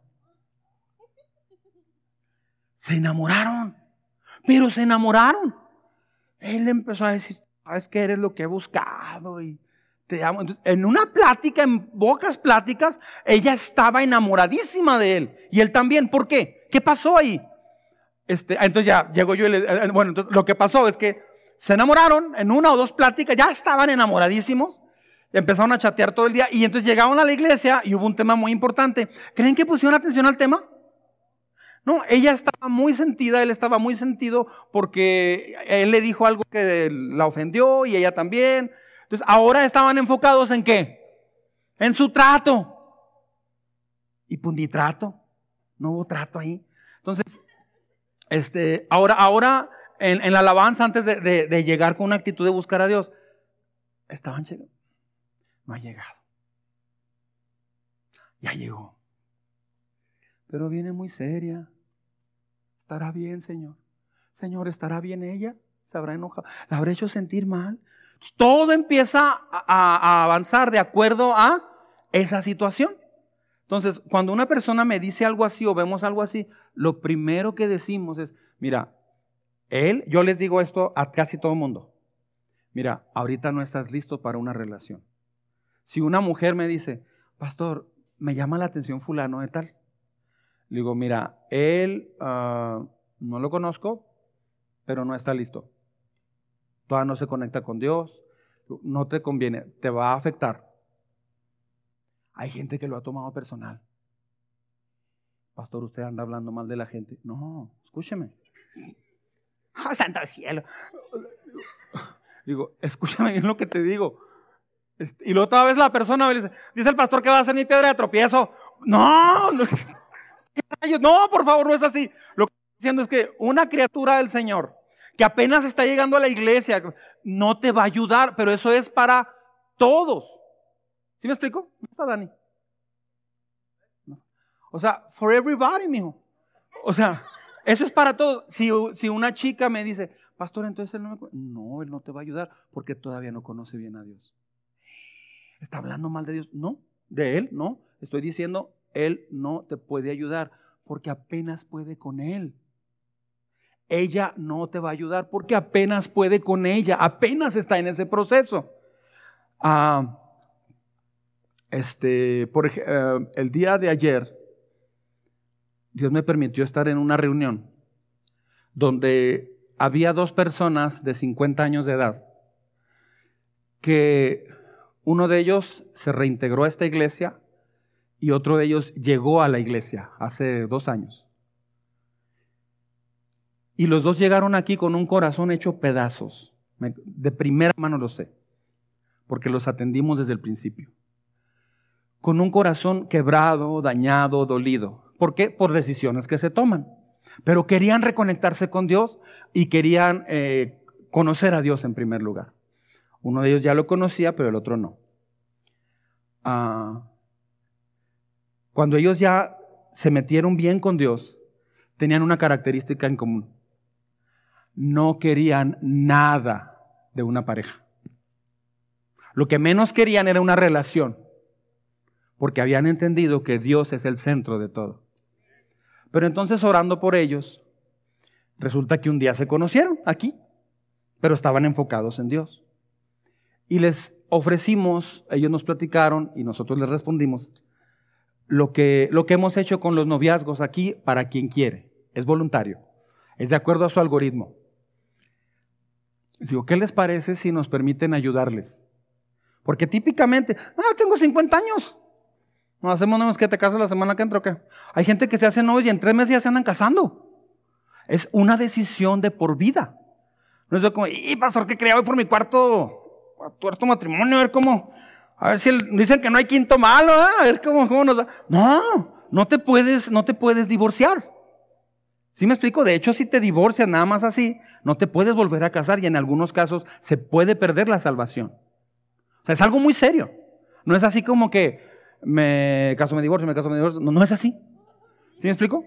S1: Se enamoraron. Pero se enamoraron. Él empezó a decir, sabes que eres lo que he buscado y te amo. Entonces, en una plática, en pocas pláticas, ella estaba enamoradísima de él. Y él también. ¿Por qué? ¿Qué pasó ahí? Entonces ya llego yo y entonces lo que pasó es que se enamoraron en 1 o 2 pláticas, ya estaban enamoradísimos, empezaron a chatear todo el día y entonces llegaron a la iglesia y hubo un tema muy importante. ¿Creen que pusieron atención al tema? No, ella estaba muy sentida, él estaba muy sentido porque él le dijo algo que la ofendió y ella también. Entonces ahora estaban enfocados ¿en qué? En su trato. Y pues ni trato, no hubo trato ahí. Entonces, ahora en la alabanza, antes de llegar con una actitud de buscar a Dios, estaban llegando. No ha llegado. Ya llegó. Pero viene muy seria. ¿Estará bien, Señor? Señor, ¿estará bien ella? ¿Se habrá enojado? ¿La habrá hecho sentir mal? Todo empieza a avanzar de acuerdo a esa situación. Entonces, cuando una persona me dice algo así o vemos algo así, lo primero que decimos es, mira, yo les digo esto a casi todo el mundo. Mira, ahorita no estás listo para una relación. Si una mujer me dice, pastor, me llama la atención fulano de tal. Le digo, mira, él no lo conozco, pero no está listo. Todavía no se conecta con Dios. No te conviene, te va a afectar. Hay gente que lo ha tomado personal. Pastor, usted anda hablando mal de la gente. No, escúcheme. ¡Ah, santo cielo! Digo, escúchame bien lo que te digo. Y luego otra vez la persona me dice el pastor que va a ser mi piedra de tropiezo. No, por favor, no es así. Lo que estoy diciendo es que una criatura del Señor que apenas está llegando a la iglesia no te va a ayudar, pero eso es para todos. ¿Sí me explico? ¿Dónde está Dani? No. O sea, for everybody, mijo. O sea, eso es para todos. Si una chica me dice, pastor, entonces él él no te va a ayudar porque todavía no conoce bien a Dios. ¿Está hablando mal de Dios? No, de él, no. Estoy diciendo, él no te puede ayudar porque apenas puede con él. Ella no te va a ayudar porque apenas puede con ella, apenas está en ese proceso. El día de ayer, Dios me permitió estar en una reunión donde había 2 personas de 50 años de edad que uno de ellos se reintegró a esta iglesia y otro de ellos llegó a la iglesia hace 2 años. Y los 2 llegaron aquí con un corazón hecho pedazos. De primera mano lo sé, porque los atendimos desde el principio. Con un corazón quebrado, dañado, dolido. ¿Por qué? Por decisiones que se toman. Pero querían reconectarse con Dios y querían conocer a Dios en primer lugar. Uno de ellos ya lo conocía, pero el otro no. Cuando ellos ya se metieron bien con Dios, tenían una característica en común. No querían nada de una pareja. Lo que menos querían era una relación, porque habían entendido que Dios es el centro de todo. Pero entonces, orando por ellos, resulta que un día se conocieron aquí, pero estaban enfocados en Dios. Y les ofrecimos, ellos nos platicaron y nosotros les respondimos, lo que hemos hecho con los noviazgos aquí para quien quiere. Es voluntario, es de acuerdo a su algoritmo. Digo, ¿qué les parece si nos permiten ayudarles? Porque típicamente, tengo 50 años. No hacemos nada más que te casas la semana que entra, ¿o qué? Hay gente que se hace novios y en 3 meses ya se andan casando. Es una decisión de por vida. No es como, pastor, ¿qué creía? Voy por mi cuarto matrimonio, a ver cómo, a ver si dicen que no hay quinto malo, a ver cómo nos da. No te puedes divorciar. ¿Sí me explico? De hecho, si te divorcias nada más así, no te puedes volver a casar y en algunos casos se puede perder la salvación. O sea, es algo muy serio. No es así como que me caso, me divorcio. No es así. ¿Sí me explico?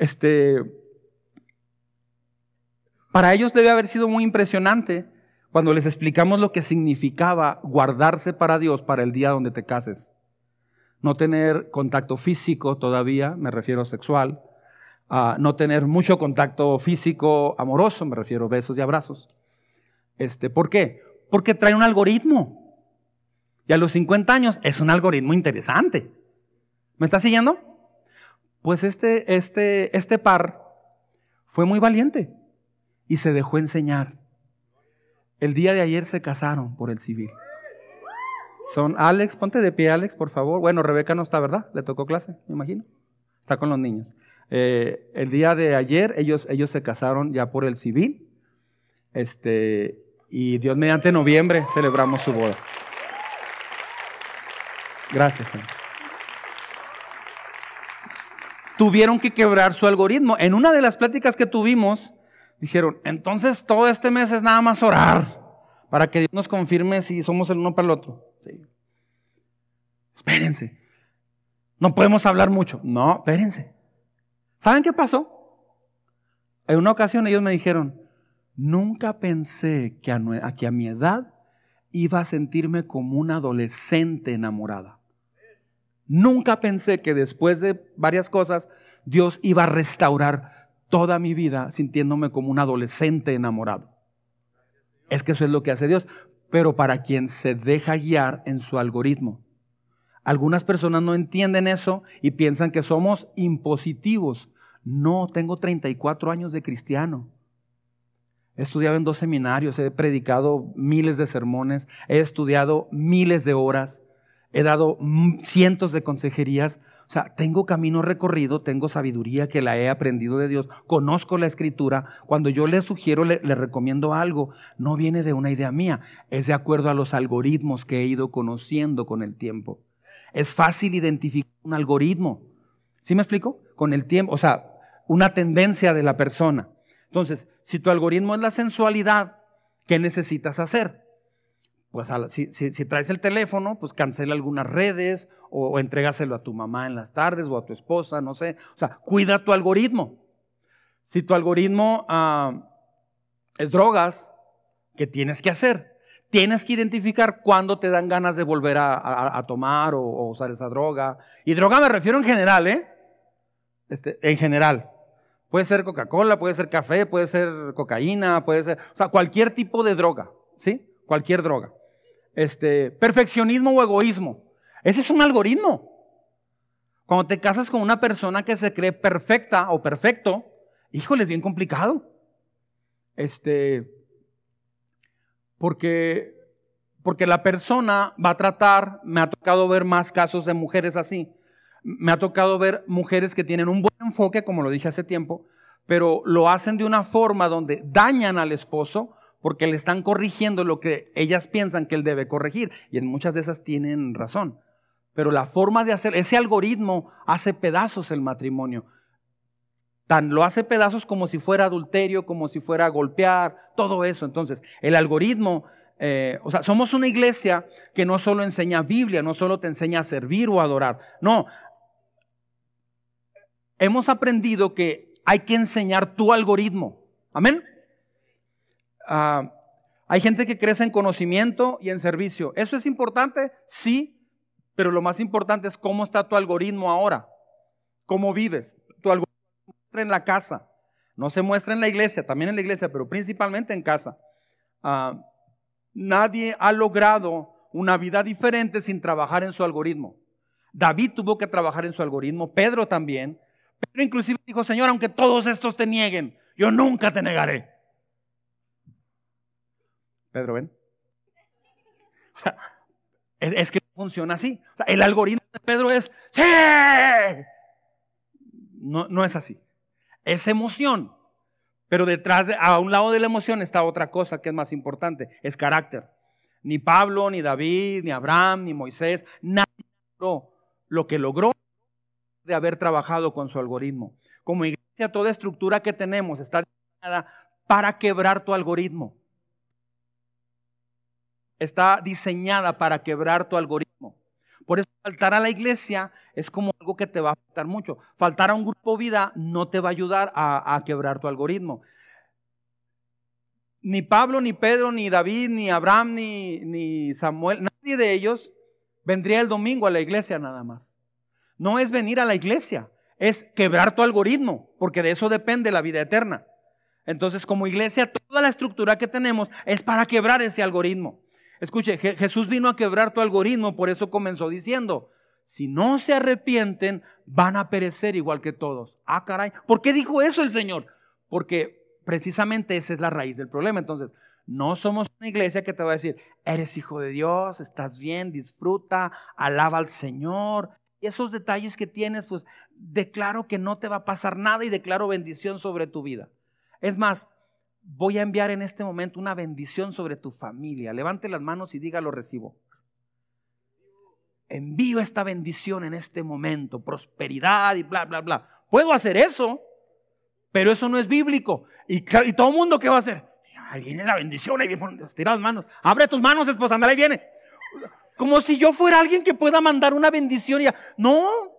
S1: Para ellos debe haber sido muy impresionante cuando les explicamos lo que significaba guardarse para Dios para el día donde te cases. No tener contacto físico todavía, me refiero sexual. No tener mucho contacto físico amoroso, me refiero besos y abrazos. ¿Por qué? Porque trae un algoritmo. Y a los 50 años es un algoritmo interesante. ¿Me está siguiendo? Pues este par fue muy valiente y se dejó enseñar. El día de ayer se casaron por el civil. Son Alex, ponte de pie, Alex, por favor. Bueno, Rebeca no está, ¿verdad? Le tocó clase, me imagino. Está con los niños. El día de ayer ellos se casaron ya por el civil. Y Dios mediante noviembre celebramos su boda. Gracias, Señor. Tuvieron que quebrar su algoritmo. En una de las pláticas que tuvimos, dijeron, entonces todo este mes es nada más orar para que Dios nos confirme si somos el uno para el otro. Sí. Espérense. No podemos hablar mucho. No, espérense. ¿Saben qué pasó? En una ocasión ellos me dijeron, nunca pensé que a mi edad iba a sentirme como una adolescente enamorada. Nunca pensé que después de varias cosas Dios iba a restaurar toda mi vida sintiéndome como un adolescente enamorado. Es que eso es lo que hace Dios, pero para quien se deja guiar en su algoritmo. Algunas personas no entienden eso y piensan que somos impositivos. No, tengo 34 años de cristiano. He estudiado en 2 seminarios, he predicado miles de sermones, he estudiado miles de horas, he dado cientos de consejerías. O sea, tengo camino recorrido, tengo sabiduría que la he aprendido de Dios, conozco la Escritura. Cuando yo le sugiero, le recomiendo algo, no viene de una idea mía, es de acuerdo a los algoritmos que he ido conociendo con el tiempo. Es fácil identificar un algoritmo. ¿Sí me explico? Con el tiempo, o sea, una tendencia de la persona. Entonces, si tu algoritmo es la sensualidad, ¿qué necesitas hacer? Pues si traes el teléfono, pues cancela algunas redes o entrégaselo a tu mamá en las tardes o a tu esposa, no sé. O sea, cuida tu algoritmo. Si tu algoritmo es drogas, ¿qué tienes que hacer? Tienes que identificar cuándo te dan ganas de volver a tomar o usar esa droga. Y droga me refiero en general, en general. Puede ser Coca-Cola, puede ser café, puede ser cocaína, puede ser, o sea, cualquier tipo de droga, ¿sí? Cualquier droga. Perfeccionismo o egoísmo. Ese es un algoritmo. Cuando te casas con una persona que se cree perfecta o perfecto, híjole, es bien complicado. Porque la persona va a tratar, me ha tocado ver más casos de mujeres así. Me ha tocado ver mujeres que tienen un buen enfoque, como lo dije hace tiempo, pero lo hacen de una forma donde dañan al esposo porque le están corrigiendo lo que ellas piensan que él debe corregir. Y en muchas de esas tienen razón. Pero la forma de hacer, ese algoritmo hace pedazos el matrimonio. Lo hace pedazos como si fuera adulterio, como si fuera golpear, todo eso. Entonces, el algoritmo, o sea, somos una iglesia que no solo enseña Biblia, no solo te enseña a servir o a adorar. No, hemos aprendido que hay que enseñar tu algoritmo. Amén. Hay gente que crece en conocimiento y en servicio. ¿Eso es importante? Sí, pero lo más importante es cómo está tu algoritmo ahora. ¿Cómo vives? Tu algoritmo se muestra en la casa. No se muestra en la iglesia, también en la iglesia, pero principalmente en casa. Nadie ha logrado una vida diferente sin trabajar en su algoritmo. David tuvo que trabajar en su algoritmo, Pedro también. Pedro inclusive dijo, Señor, aunque todos estos te nieguen, yo nunca te negaré. Pedro, ven. O sea, es que funciona así. O sea, el algoritmo de Pedro es ¡sí! No es así. Es emoción. Pero detrás, a un lado de la emoción está otra cosa que es más importante. Es carácter. Ni Pablo, ni David, ni Abraham, ni Moisés, nadie logró lo que logró de haber trabajado con su algoritmo. Como iglesia, toda estructura que tenemos está diseñada para quebrar tu algoritmo. Está diseñada para quebrar tu algoritmo. Por eso faltar a la iglesia es como algo que te va a afectar mucho. Faltar a un grupo vida no te va a ayudar a quebrar tu algoritmo. Ni Pablo, ni Pedro, ni David, ni Abraham, ni Samuel, nadie de ellos vendría el domingo a la iglesia nada más. No es venir a la iglesia, es quebrar tu algoritmo, porque de eso depende la vida eterna. Entonces, como iglesia, toda la estructura que tenemos es para quebrar ese algoritmo. Escuche, Jesús vino a quebrar tu algoritmo, por eso comenzó diciendo, si no se arrepienten, van a perecer igual que todos. Ah, caray, ¿por qué dijo eso el Señor? Porque precisamente esa es la raíz del problema. Entonces, no somos una iglesia que te va a decir, eres hijo de Dios, estás bien, disfruta, alaba al Señor. Y esos detalles que tienes, pues declaro que no te va a pasar nada y declaro bendición sobre tu vida. Es más, voy a enviar en este momento una bendición sobre tu familia. Levante las manos y diga, lo recibo. Envío esta bendición en este momento, prosperidad y bla, bla, bla. Puedo hacer eso, pero eso no es bíblico. Y todo el mundo, ¿qué va a hacer? Ahí viene la bendición, ahí viene, estira las manos. Abre tus manos, esposa, andale, ahí viene. Como si yo fuera alguien que pueda mandar una bendición y ya. No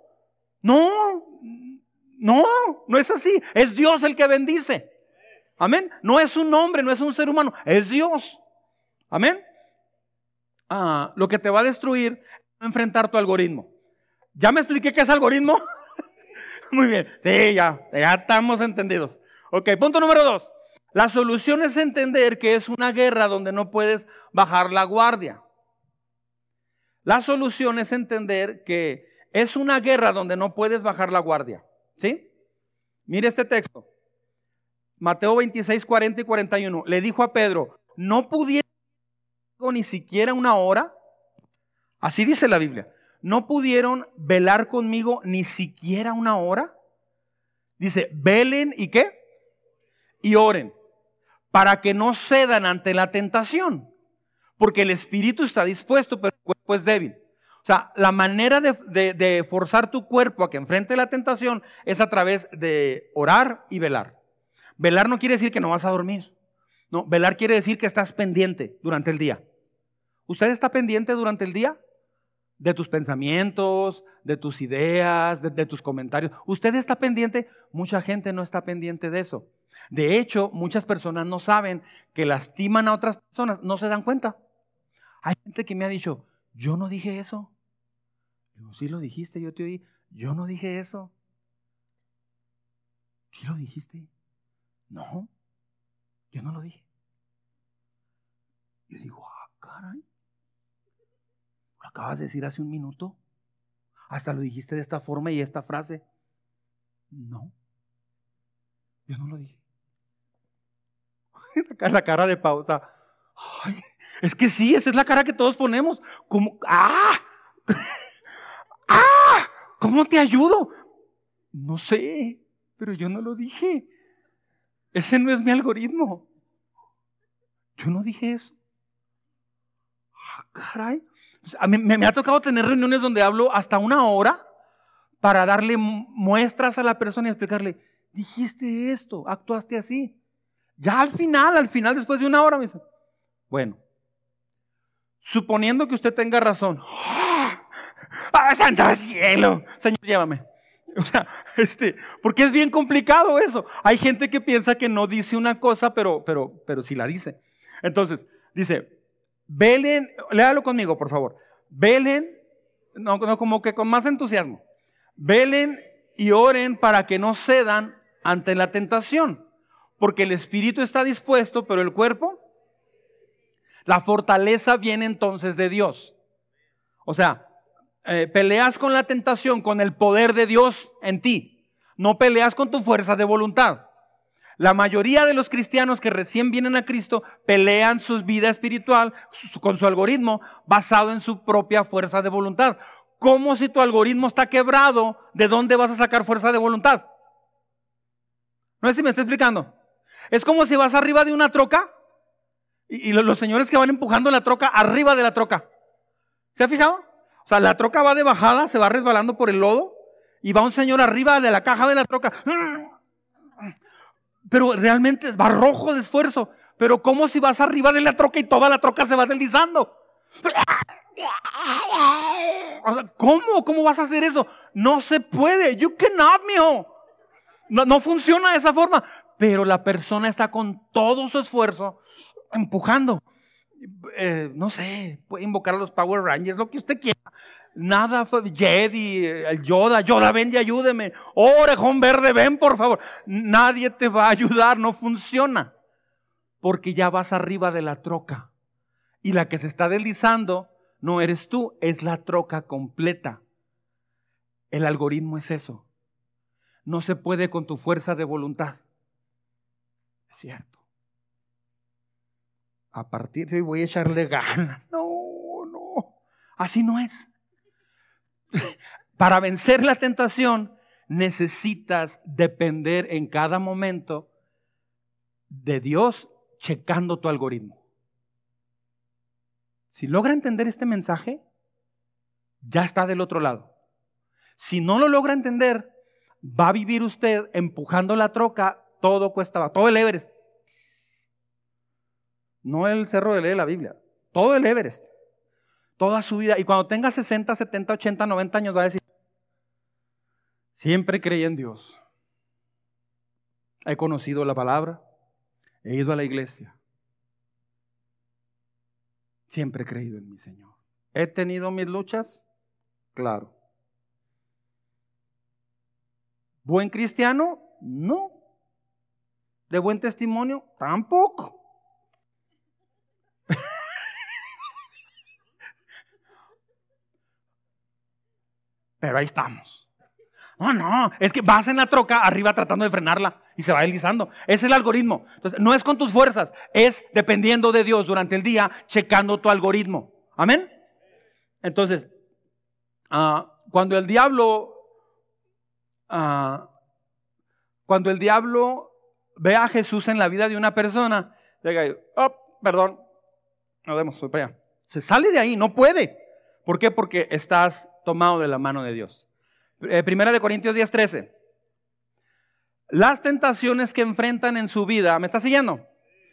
S1: es así. Es Dios el que bendice. Amén. No es un hombre, no es un ser humano, es Dios. Amén. Lo que te va a destruir es enfrentar tu algoritmo. ¿Ya me expliqué qué es algoritmo? Muy bien. Sí, ya estamos entendidos. Ok, punto número 2. La solución es entender que es una guerra donde no puedes bajar la guardia. La solución es entender que es una guerra donde no puedes bajar la guardia. ¿Sí? Mire este texto. Mateo 26, 40 y 41. Le dijo a Pedro, ¿no pudieron ni siquiera una hora? Así dice la Biblia. ¿No pudieron velar conmigo ni siquiera una hora? Dice, velen y ¿qué? Y oren, para que no cedan ante la tentación. Porque el espíritu está dispuesto, pero el cuerpo es débil. O sea, la manera de forzar tu cuerpo a que enfrente la tentación es a través de orar y velar. Velar no quiere decir que no vas a dormir. No, velar quiere decir que estás pendiente durante el día. ¿Usted está pendiente durante el día? De tus pensamientos, de tus ideas, de tus comentarios. ¿Usted está pendiente? Mucha gente no está pendiente de eso. De hecho, muchas personas no saben que lastiman a otras personas, no se dan cuenta. Hay gente que me ha dicho, yo no dije eso. Yo, sí lo dijiste, yo te oí. Yo no dije eso. ¿Sí lo dijiste? No, yo no lo dije. Yo digo, caray. Lo acabas de decir hace un minuto. Hasta lo dijiste de esta forma y esta frase. No, yo no lo dije. La cara de pausa. Ay, es que sí, esa es la cara que todos ponemos. Como, ¿cómo te ayudo? No sé, pero yo no lo dije. Ese no es mi algoritmo. Yo no dije eso. Caray. A mí me ha tocado tener reuniones donde hablo hasta una hora para darle muestras a la persona y explicarle, dijiste esto, actuaste así. Ya al final, después de una hora me dice, bueno, suponiendo que usted tenga razón. ¡Santo cielo! Señor, llévame. O sea, porque es bien complicado eso. Hay gente que piensa que no dice una cosa, pero sí la dice. Entonces, dice, velen, léalo conmigo, por favor. Velen, no, como que con más entusiasmo. Velen y oren para que no cedan ante la tentación. Porque el espíritu está dispuesto, pero el cuerpo, la fortaleza viene entonces de Dios. O sea, peleas con la tentación con el poder de Dios en ti. No peleas con tu fuerza de voluntad. La mayoría de los cristianos que recién vienen a Cristo pelean su vida espiritual con su algoritmo basado en su propia fuerza de voluntad. ¿Cómo si tu algoritmo está quebrado? ¿De dónde vas a sacar fuerza de voluntad? No sé si me estoy explicando. Es como si vas arriba de una troca y los señores que van empujando la troca arriba de la troca. ¿Se ha fijado? O sea, la troca va de bajada, se va resbalando por el lodo y va un señor arriba de la caja de la troca. Pero realmente va rojo de esfuerzo. Pero ¿cómo si vas arriba de la troca y toda la troca se va deslizando? O sea, ¿cómo vas a hacer eso? No se puede. You cannot, mijo. No funciona de esa forma. Pero la persona está con todo su esfuerzo empujando. No sé, puede invocar a los Power Rangers, lo que usted quiera. Nada fue Jedi, el Yoda, ven y ayúdeme. Orejón verde, ven por favor. Nadie te va a ayudar, no funciona. Porque ya vas arriba de la troca. Y la que se está deslizando no eres tú, es la troca completa. El algoritmo es eso. No se puede con tu fuerza de voluntad. Es cierto. A partir de hoy voy a echarle ganas. No. Así no es. Para vencer la tentación necesitas depender en cada momento de Dios checando tu algoritmo. Si logra entender este mensaje, ya está del otro lado. Si no lo logra entender, va a vivir usted empujando la troca todo cuesta abajo, todo el Everest. No el cerro de la Biblia, todo el Everest. Toda su vida. Y cuando tenga 60, 70, 80, 90 años va a decir: siempre creí en Dios. He conocido la palabra. He ido a la iglesia. Siempre he creído en mi Señor. ¿He tenido mis luchas? Claro. ¿Buen cristiano? No. ¿De buen testimonio? Tampoco. Pero ahí estamos. No, es que vas en la troca arriba tratando de frenarla y se va deslizando. Ese es el algoritmo. Entonces, no es con tus fuerzas, es dependiendo de Dios durante el día, checando tu algoritmo. Amén. Entonces, cuando el diablo ve a Jesús en la vida de una persona, llega y, perdón, nos vemos, voy para allá. Se sale de ahí, no puede. ¿Por qué? Porque estás tomado de la mano de Dios. Primera de Corintios 10:13. Las tentaciones que enfrentan en su vida, ¿me está siguiendo?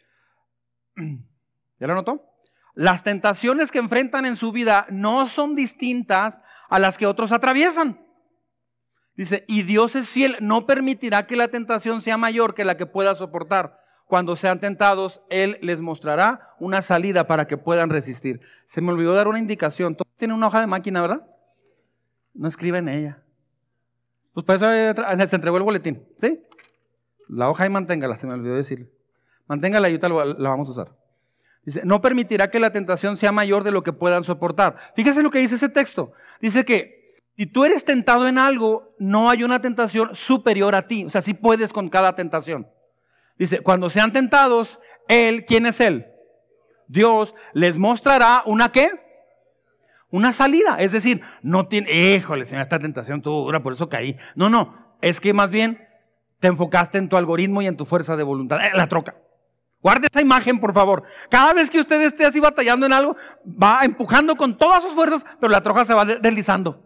S1: ¿Ya lo notó? Las tentaciones que enfrentan en su vida no son distintas a las que otros atraviesan. Dice, y Dios es fiel, no permitirá que la tentación sea mayor que la que pueda soportar. Cuando sean tentados, Él les mostrará una salida para que puedan resistir. Se me olvidó dar una indicación. Todos tienen una hoja de máquina, ¿verdad? No escriba en ella. Pues para eso les entregó el boletín, ¿sí? La hoja y manténgala, se me olvidó decirle. Manténgala y ahorita la vamos a usar. Dice, no permitirá que la tentación sea mayor de lo que puedan soportar. Fíjese lo que dice ese texto. Dice que si tú eres tentado en algo, no hay una tentación superior a ti. O sea, sí puedes con cada tentación. Dice, cuando sean tentados, Él, ¿quién es Él? Dios les mostrará una ¿qué? Una salida. Es decir, no tiene, híjole, Señor, esta tentación estuvo dura, por eso caí. No, es que más bien te enfocaste en tu algoritmo y en tu fuerza de voluntad. La troca. Guarde esa imagen, por favor. Cada vez que usted esté así batallando en algo, va empujando con todas sus fuerzas, pero la troca se va deslizando.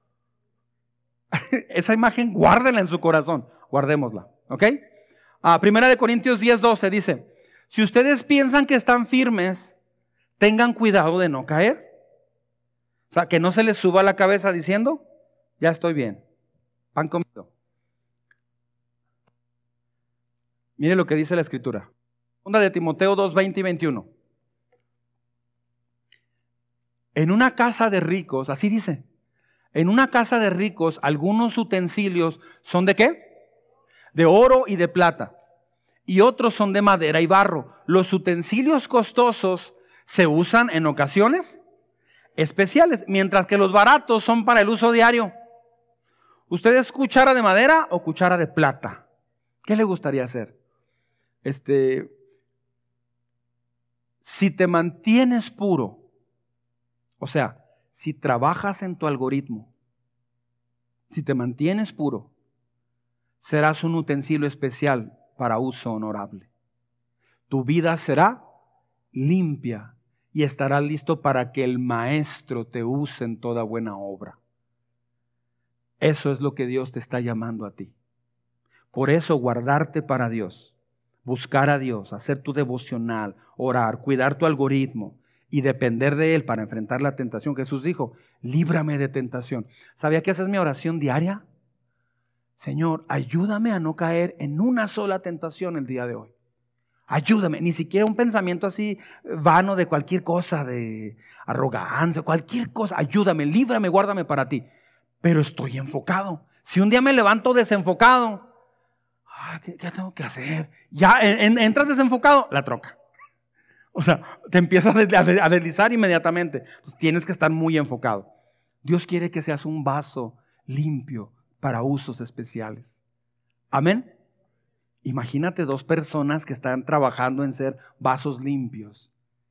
S1: Esa imagen, guárdela en su corazón. Guardémosla, ¿ok? Primera de Corintios 10:12 dice, si ustedes piensan que están firmes, tengan cuidado de no caer. O sea, que no se les suba la cabeza diciendo, ya estoy bien, pan comido. Mire lo que dice la Escritura. Segunda de Timoteo 2:20 y 21. En una casa de ricos, así dice, en una casa de ricos, algunos utensilios son ¿de qué? De oro y de plata, y otros son de madera y barro. Los utensilios costosos se usan en ocasiones especiales, mientras que los baratos son para el uso diario. ¿Usted es cuchara de madera o cuchara de plata? ¿Qué le gustaría hacer? Si te mantienes puro, o sea, si trabajas en tu algoritmo, si te mantienes puro, serás un utensilio especial para uso honorable. Tu vida será limpia y estarás listo para que el Maestro te use en toda buena obra. Eso es lo que Dios te está llamando a ti. Por eso guardarte para Dios, buscar a Dios, hacer tu devocional, orar, cuidar tu algoritmo y depender de Él para enfrentar la tentación. Jesús dijo, líbrame de tentación. ¿Sabía que esa es mi oración diaria? Señor, ayúdame a no caer en una sola tentación el día de hoy. Ayúdame, ni siquiera un pensamiento así vano de cualquier cosa, de arrogancia, cualquier cosa. Ayúdame, líbrame, guárdame para ti. Pero estoy enfocado. Si un día me levanto desenfocado, ¿qué tengo que hacer? Ya entras desenfocado, la troca. O sea, te empiezas a deslizar inmediatamente. Entonces, tienes que estar muy enfocado. Dios quiere que seas un vaso limpio para usos especiales. Amén. Imagínate dos personas que están trabajando en ser vasos limpios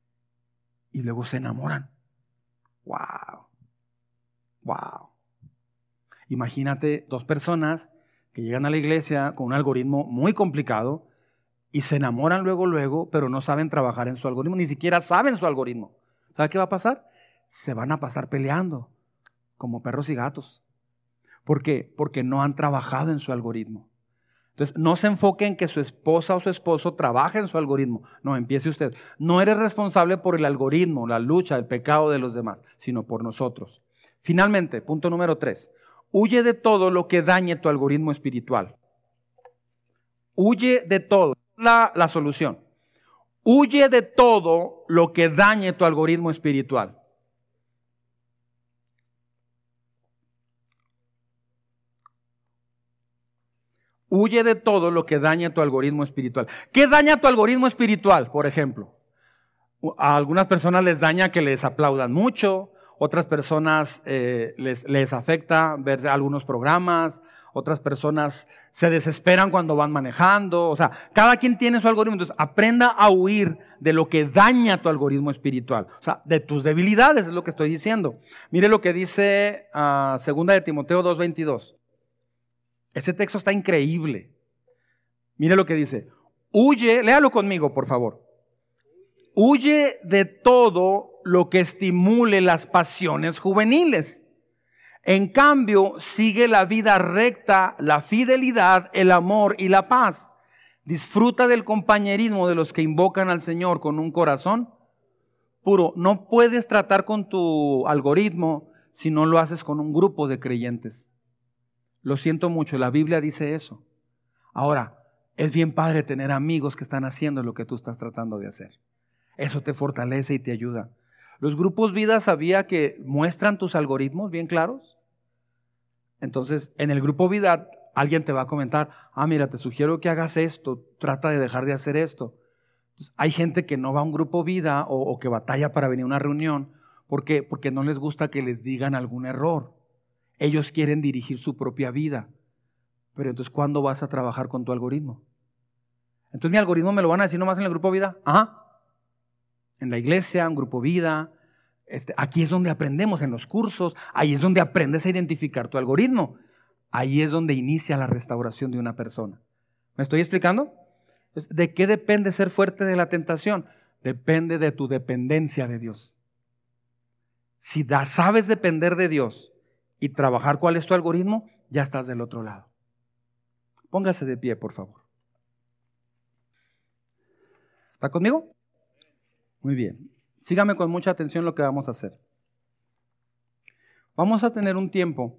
S1: y luego se enamoran. Wow. Wow. Imagínate dos personas que llegan a la iglesia con un algoritmo muy complicado y se enamoran luego, pero no saben trabajar en su algoritmo, ni siquiera saben su algoritmo. ¿Sabe qué va a pasar? Se van a pasar peleando como perros y gatos. ¿Por qué? Porque no han trabajado en su algoritmo. Entonces, no se enfoque en que su esposa o su esposo trabaje en su algoritmo. No, empiece usted. No eres responsable por el algoritmo, la lucha, el pecado de los demás, sino por nosotros. Finalmente, punto número 3. Huye de todo lo que dañe tu algoritmo espiritual. Huye de todo. La solución. Huye de todo lo que dañe tu algoritmo espiritual. Huye de todo lo que daña tu algoritmo espiritual. ¿Qué daña tu algoritmo espiritual, por ejemplo? A algunas personas les daña que les aplaudan mucho, otras personas les afecta ver algunos programas, otras personas se desesperan cuando van manejando. O sea, cada quien tiene su algoritmo. Entonces, aprenda a huir de lo que daña tu algoritmo espiritual. O sea, de tus debilidades, es lo que estoy diciendo. Mire lo que dice 2 de Timoteo 2:22. Ese texto está increíble. Mire lo que dice. Huye, léalo conmigo, por favor. Huye de todo lo que estimule las pasiones juveniles. En cambio, sigue la vida recta, la fidelidad, el amor y la paz. Disfruta del compañerismo de los que invocan al Señor con un corazón puro. No puedes tratar con tu algoritmo si no lo haces con un grupo de creyentes. Lo siento mucho, la Biblia dice eso. Ahora, es bien padre tener amigos que están haciendo lo que tú estás tratando de hacer. Eso te fortalece y te ayuda. Los grupos vida, ¿sabía que muestran tus algoritmos bien claros? Entonces, en el grupo vida, alguien te va a comentar, mira, te sugiero que hagas esto, trata de dejar de hacer esto. Entonces, hay gente que no va a un grupo vida o que batalla para venir a una reunión porque no les gusta que les digan algún error. Ellos quieren dirigir su propia vida. Pero entonces, ¿cuándo vas a trabajar con tu algoritmo? Entonces, mi algoritmo me lo van a decir nomás en el grupo vida. En la iglesia, en grupo vida. Aquí es donde aprendemos, en los cursos. Ahí es donde aprendes a identificar tu algoritmo. Ahí es donde inicia la restauración de una persona. ¿Me estoy explicando? ¿De qué depende ser fuerte de la tentación? Depende de tu dependencia de Dios. Si sabes depender de Dios y trabajar cuál es tu algoritmo, ya estás del otro lado. Póngase de pie, por favor. ¿Está conmigo? Muy bien. Sígame con mucha atención lo que vamos a hacer. Vamos a tener un tiempo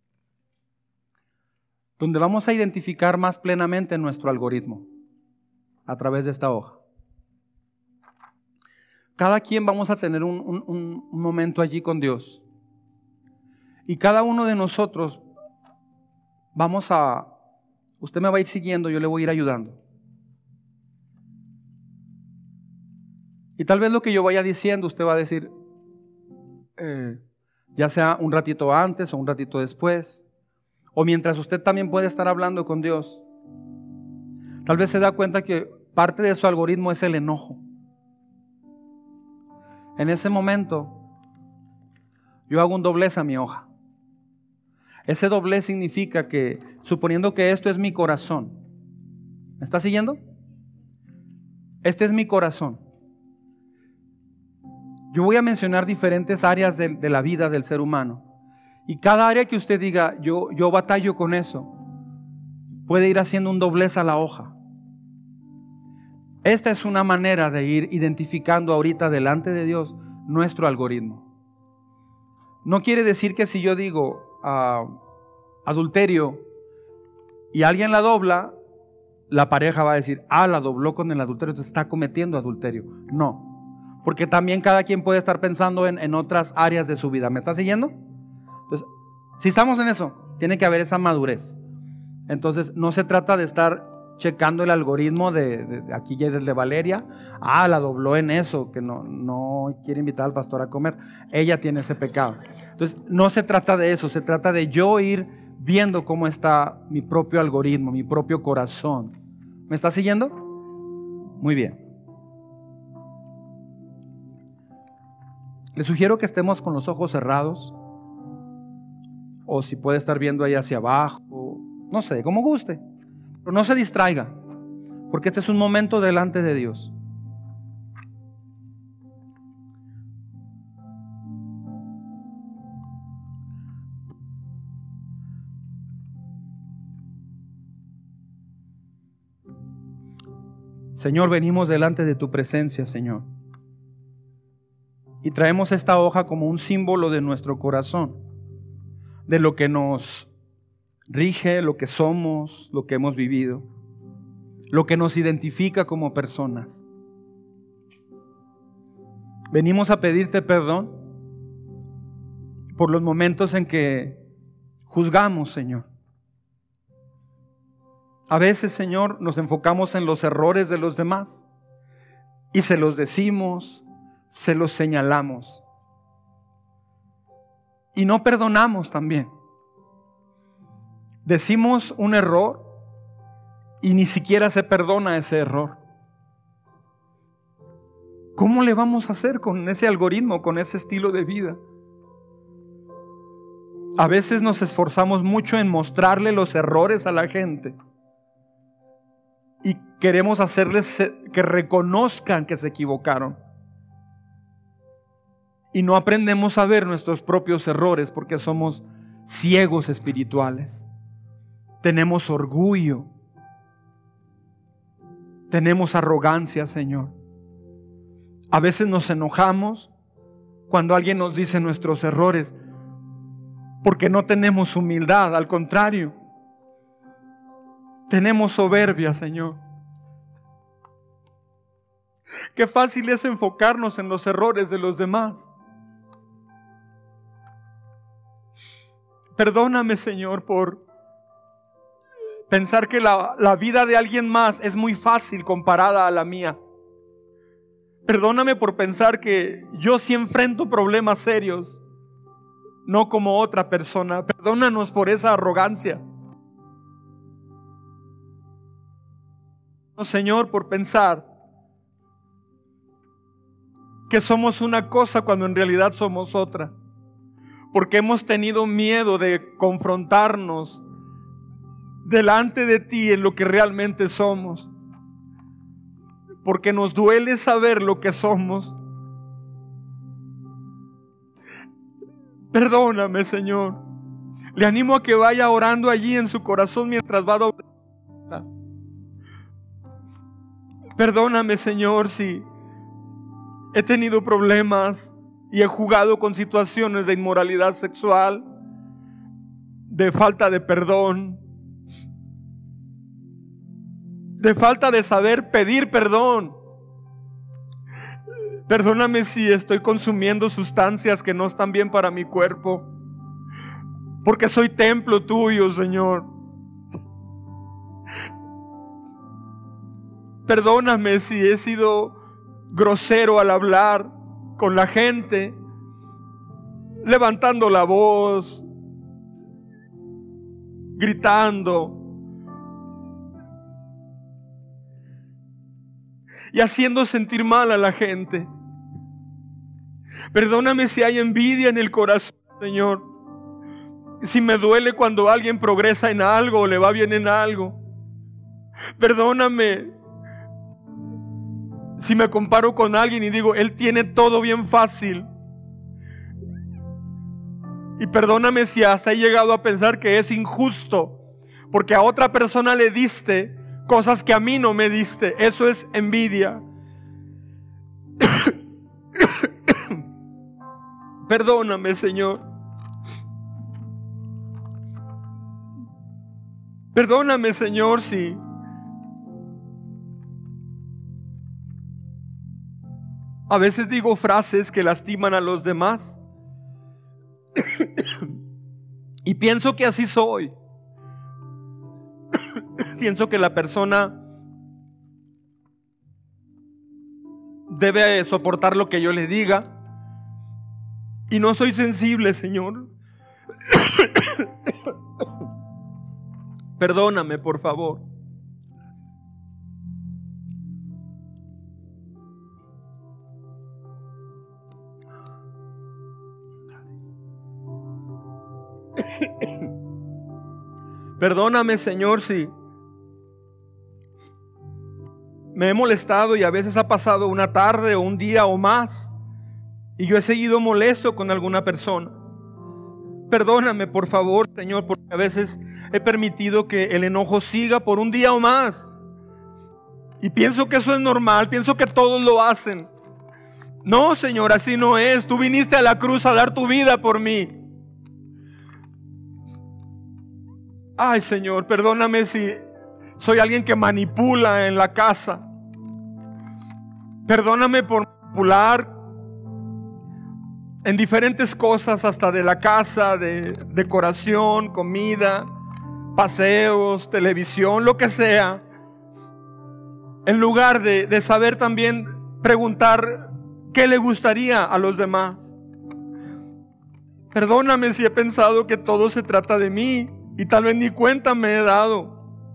S1: donde vamos a identificar más plenamente nuestro algoritmo a través de esta hoja. Cada quien vamos a tener un momento allí con Dios. Y cada uno de nosotros usted me va a ir siguiendo, yo le voy a ir ayudando. Y tal vez lo que yo vaya diciendo, usted va a decir, ya sea un ratito antes o un ratito después, o mientras usted también puede estar hablando con Dios. Tal vez se da cuenta que parte de su algoritmo es el enojo. En ese momento, yo hago un doblez a mi hoja. Ese doblez significa que, suponiendo que esto es mi corazón, ¿me está siguiendo? Este es mi corazón. Yo voy a mencionar diferentes áreas de la vida del ser humano. Y cada área que usted diga, yo batallo con eso, puede ir haciendo un doblez a la hoja. Esta es una manera de ir identificando ahorita delante de Dios nuestro algoritmo. No quiere decir que si yo digo adulterio y alguien la dobla, la pareja va a decir, la dobló con el adulterio, entonces está cometiendo adulterio. No, porque también cada quien puede estar pensando en otras áreas de su vida. ¿Me está siguiendo? Entonces, si estamos en eso, tiene que haber esa madurez. Entonces, no se trata de estar checando el algoritmo de aquí ya desde Valeria. La dobló en eso, que no quiere invitar al pastor a comer. Ella tiene ese pecado. Entonces, no se trata de eso, se trata de yo ir viendo cómo está mi propio algoritmo, mi propio corazón. ¿Me está siguiendo? Muy bien. Le sugiero que estemos con los ojos cerrados, o si puede estar viendo ahí hacia abajo, no sé, como guste. Pero no se distraiga, porque este es un momento delante de Dios. Señor, venimos delante de tu presencia, Señor, y traemos esta hoja como un símbolo de nuestro corazón, de lo que nos rige, lo que somos, lo que hemos vivido, lo que nos identifica como personas. Venimos a pedirte perdón por los momentos en que juzgamos, Señor. A veces, Señor, nos enfocamos en los errores de los demás y se los decimos, se los señalamos y no perdonamos también. Decimos un error y ni siquiera se perdona ese error. ¿Cómo le vamos a hacer con ese algoritmo, con ese estilo de vida? A veces nos esforzamos mucho en mostrarle los errores a la gente y queremos hacerles que reconozcan que se equivocaron. Y no aprendemos a ver nuestros propios errores porque somos ciegos espirituales. Tenemos orgullo. Tenemos arrogancia, Señor. A veces nos enojamos cuando alguien nos dice nuestros errores porque no tenemos humildad, al contrario. Tenemos soberbia, Señor. Qué fácil es enfocarnos en los errores de los demás. Perdóname, Señor, por pensar que la vida de alguien más es muy fácil comparada a la mía. Perdóname por pensar que yo sí enfrento problemas serios, no como otra persona. Perdónanos por esa arrogancia. Señor, por pensar que somos una cosa cuando en realidad somos otra. Porque hemos tenido miedo de confrontarnos delante de ti en lo que realmente somos. Porque nos duele saber lo que somos. Perdóname, Señor. Le animo a que vaya orando allí en su corazón mientras va a doblar. Perdóname, Señor, si he tenido problemas y he jugado con situaciones de inmoralidad sexual, de falta de perdón, de falta de saber pedir perdón. Perdóname si estoy consumiendo sustancias que no están bien para mi cuerpo, porque soy templo tuyo, Señor. Perdóname si he sido grosero al hablar con la gente, levantando la voz, gritando. y haciendo sentir mal a la gente. Perdóname si hay envidia en el corazón, Señor. Si me duele cuando alguien progresa en algo o le va bien en algo. Perdóname si me comparo con alguien y digo, él tiene todo bien fácil. Y perdóname si hasta he llegado a pensar que es injusto, porque a otra persona le diste cosas que a mí no me diste. Eso es envidia. Perdóname, Señor. Perdóname, Señor, si a veces digo frases que lastiman a los demás. Y pienso que así soy. Pienso que la persona debe soportar lo que yo le diga. Y no soy sensible, Señor. Perdóname, por favor. Perdóname, Señor, si me he molestado y a veces ha pasado una tarde o un día o más y yo he seguido molesto con alguna persona. Perdóname, por favor, Señor, porque a veces he permitido que el enojo siga por un día o más. Y pienso que eso es normal, pienso que todos lo hacen. No, Señor, así no es. Tú viniste a la cruz a dar tu vida por mí. Ay, Señor, perdóname si soy alguien que manipula en la casa. Perdóname por manipular en diferentes cosas, hasta de la casa, de decoración, comida, paseos, televisión, lo que sea. En lugar de saber también preguntar qué le gustaría a los demás. Perdóname si he pensado que todo se trata de mí y tal vez ni cuenta me he dado.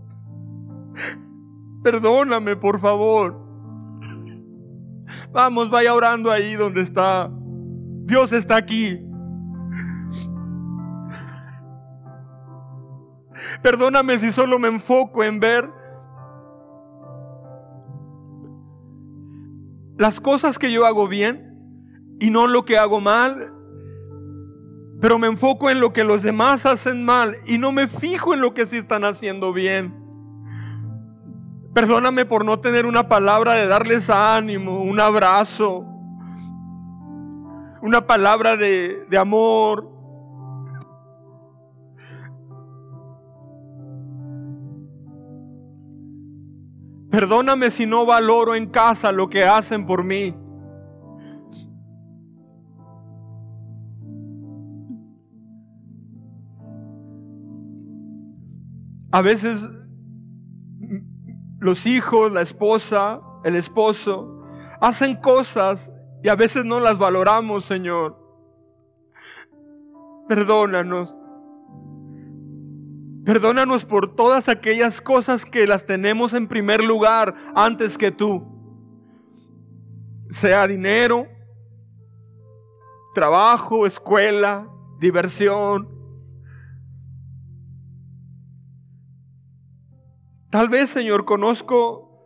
S1: Perdóname, por favor. Vamos, vaya orando ahí donde está. Dios está aquí. Perdóname si solo me enfoco en ver las cosas que yo hago bien y no lo que hago mal, pero me enfoco en lo que los demás hacen mal y no me fijo en lo que sí están haciendo bien. Perdóname por no tener una palabra de darles ánimo, un abrazo, una palabra de amor. Perdóname si no valoro en casa lo que hacen por mí. A veces los hijos, la esposa, el esposo hacen cosas y a veces no las valoramos, Señor. Perdónanos. Perdónanos por todas aquellas cosas que las tenemos en primer lugar antes que tú. Sea dinero, trabajo, escuela, diversión. Tal vez, Señor, conozco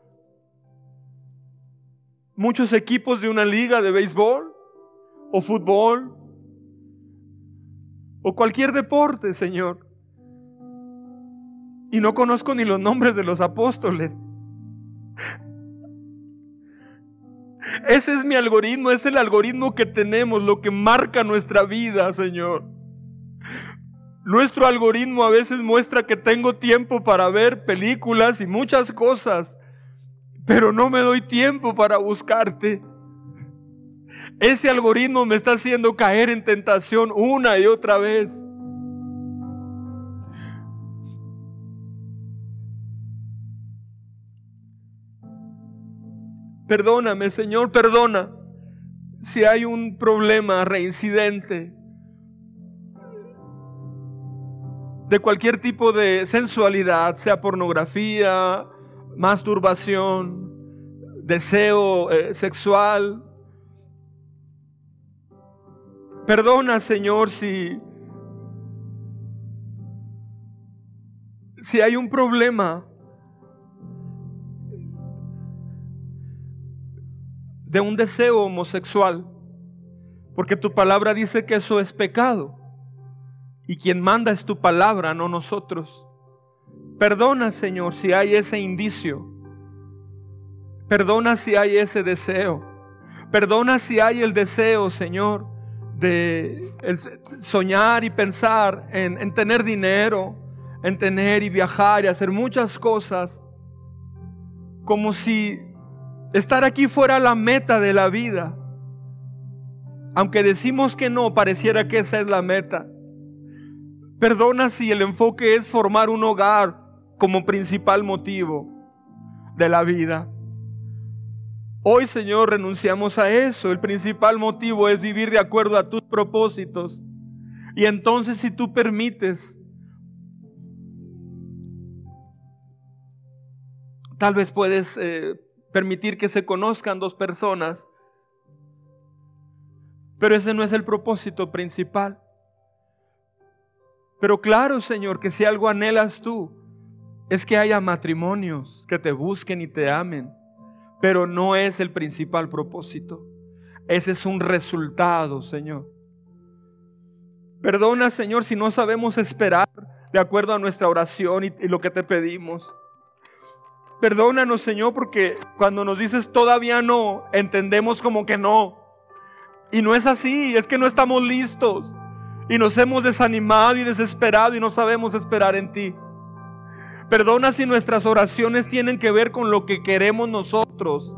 S1: muchos equipos de una liga de béisbol o fútbol o cualquier deporte, Señor. Y no conozco ni los nombres de los apóstoles. Ese es mi algoritmo, es el algoritmo que tenemos, lo que marca nuestra vida, Señor. Nuestro algoritmo a veces muestra que tengo tiempo para ver películas y muchas cosas, pero no me doy tiempo para buscarte. Ese algoritmo me está haciendo caer en tentación una y otra vez. Perdóname, Señor, perdona si hay un problema reincidente de cualquier tipo de sensualidad, sea pornografía, masturbación, deseo sexual. Perdona, Señor, si hay un problema de un deseo homosexual, porque tu palabra dice que eso es pecado y quien manda es tu palabra, no nosotros. Perdona, Señor, si hay ese indicio. Perdona si hay ese deseo. Perdona si hay el deseo, Señor, de soñar y pensar en tener dinero, en tener y viajar y hacer muchas cosas, como si estar aquí fuera la meta de la vida. Aunque decimos que no, pareciera que esa es la meta. Perdona si el enfoque es formar un hogar como principal motivo de la vida. Hoy, Señor, renunciamos a eso. El principal motivo es vivir de acuerdo a tus propósitos. Y entonces, si tú permites, tal vez puedes permitir que se conozcan dos personas, pero ese no es el propósito principal. Pero claro, Señor, que si algo anhelas tú, es que haya matrimonios que te busquen y te amen, pero no es el principal propósito. Ese es un resultado, Señor. Perdona, Señor, si no sabemos esperar de acuerdo a nuestra oración y lo que te pedimos. Perdónanos, Señor, porque cuando nos dices todavía no, entendemos como que no. Y no es así, es que no estamos listos. Y nos hemos desanimado y desesperado y no sabemos esperar en ti. Perdona si nuestras oraciones tienen que ver con lo que queremos nosotros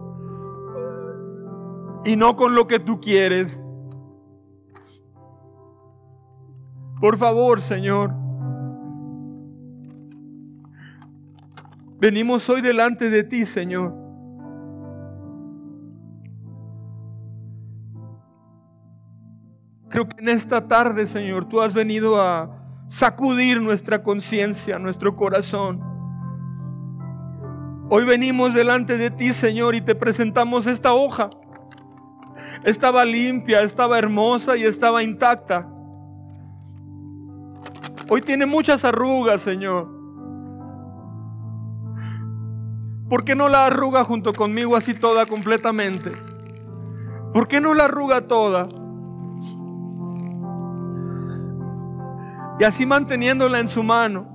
S1: y no con lo que tú quieres. Por favor, Señor, venimos hoy delante de ti, Señor. Creo que en esta tarde, Señor, tú has venido a sacudir nuestra conciencia, nuestro corazón. Hoy venimos delante de ti, Señor, y te presentamos esta hoja. Estaba limpia, estaba hermosa y estaba intacta. Hoy tiene muchas arrugas, Señor. ¿Por qué no la arruga junto conmigo así toda completamente? ¿Por qué no la arruga toda? Y así manteniéndola en su mano.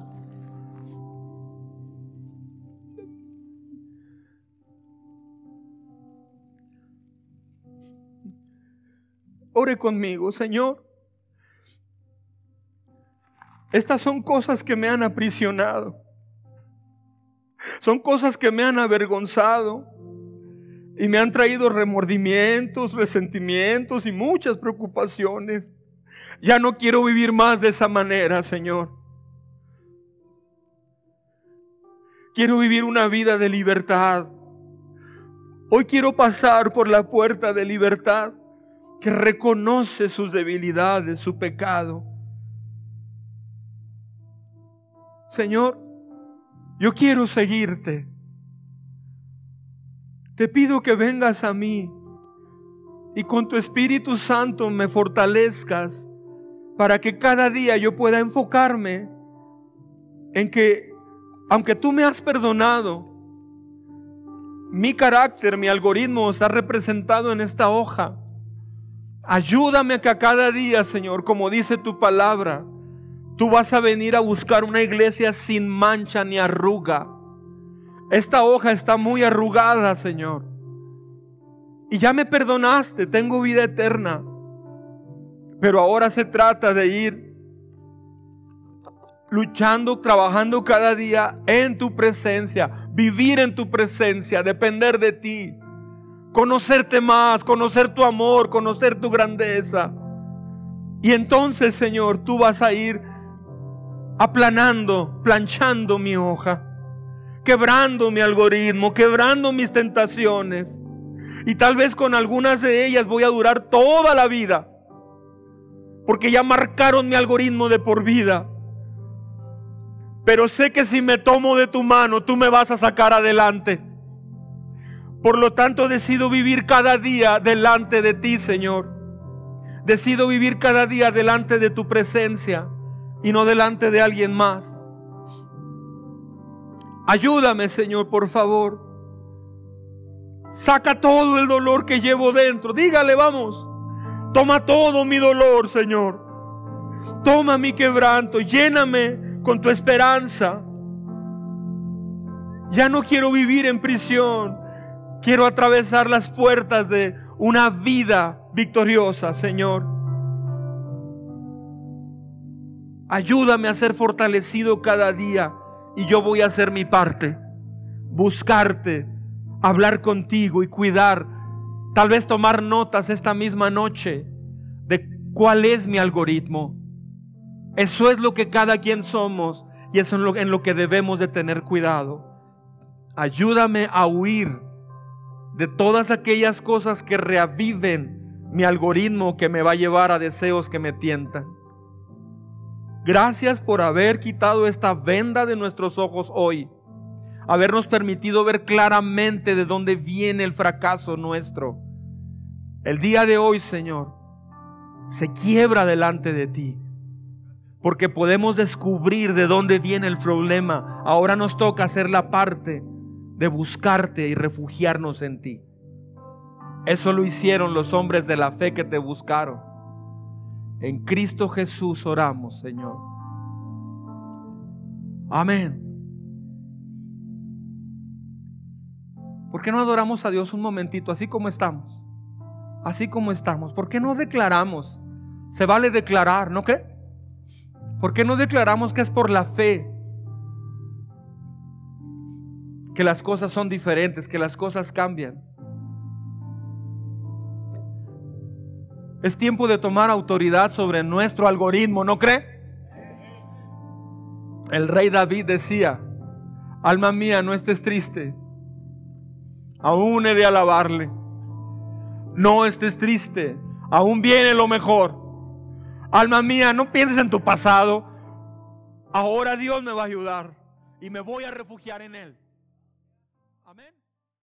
S1: Ore conmigo, Señor. Estas son cosas que me han aprisionado. Son cosas que me han avergonzado. Y me han traído remordimientos, resentimientos y muchas preocupaciones. Ya no quiero vivir más de esa manera, Señor. Quiero vivir una vida de libertad. Hoy quiero pasar por la puerta de libertad que reconoce sus debilidades, su pecado. Señor, yo quiero seguirte. Te pido que vengas a mí y con tu Espíritu Santo me fortalezcas para que cada día yo pueda enfocarme en que, aunque tú me has perdonado, mi carácter, mi algoritmo está representado en esta hoja. Ayúdame a que cada día, Señor, como dice tu palabra, tú vas a venir a buscar una iglesia sin mancha ni arruga. Esta hoja está muy arrugada, Señor. Y ya me perdonaste, tengo vida eterna. Pero ahora se trata de ir luchando, trabajando cada día en tu presencia, vivir en tu presencia, depender de ti, conocerte más, conocer tu amor, conocer tu grandeza. Y entonces, Señor, tú vas a ir aplanando, planchando mi hoja, quebrando mi algoritmo, quebrando mis tentaciones. Y tal vez con algunas de ellas voy a durar toda la vida, porque ya marcaron mi algoritmo de por vida. Pero sé que si me tomo de tu mano, tú me vas a sacar adelante. Por lo tanto, decido vivir cada día delante de ti, Señor. Decido vivir cada día delante de tu presencia y no delante de alguien más. Ayúdame, Señor, por favor. Saca todo el dolor que llevo dentro. Dígale, vamos. Toma todo mi dolor, Señor. Toma mi quebranto. Lléname con tu esperanza. Ya no quiero vivir en prisión. Quiero atravesar las puertas de una vida victoriosa, Señor. Ayúdame a ser fortalecido cada día y yo voy a hacer mi parte. Buscarte, hablar contigo y cuidar. Tal vez tomar notas esta misma noche de cuál es mi algoritmo. Eso es lo que cada quien somos y eso es en lo que debemos de tener cuidado. Ayúdame a huir de todas aquellas cosas que reaviven mi algoritmo, que me va a llevar a deseos que me tientan. Gracias por haber quitado esta venda de nuestros ojos hoy, habernos permitido ver claramente de dónde viene el fracaso nuestro. El día de hoy, Señor, se quiebra delante de ti, porque podemos descubrir de dónde viene el problema. Ahora nos toca hacer la parte de buscarte y refugiarnos en ti. Eso lo hicieron los hombres de la fe que te buscaron. En Cristo Jesús oramos, Señor. Amén. ¿Por qué no adoramos a Dios un momentito, así como estamos? Así como estamos. ¿Por qué no declaramos? Se vale declarar, ¿no cree? ¿Por qué no declaramos que es por la fe que las cosas son diferentes, que las cosas cambian? Es tiempo de tomar autoridad sobre nuestro algoritmo, ¿no cree? El rey David decía: alma mía, no estés triste, aún he de alabarle. No estés triste, aún viene lo mejor. Alma mía, no pienses en tu pasado. Ahora Dios me va a ayudar y me voy a refugiar en Él. Amén.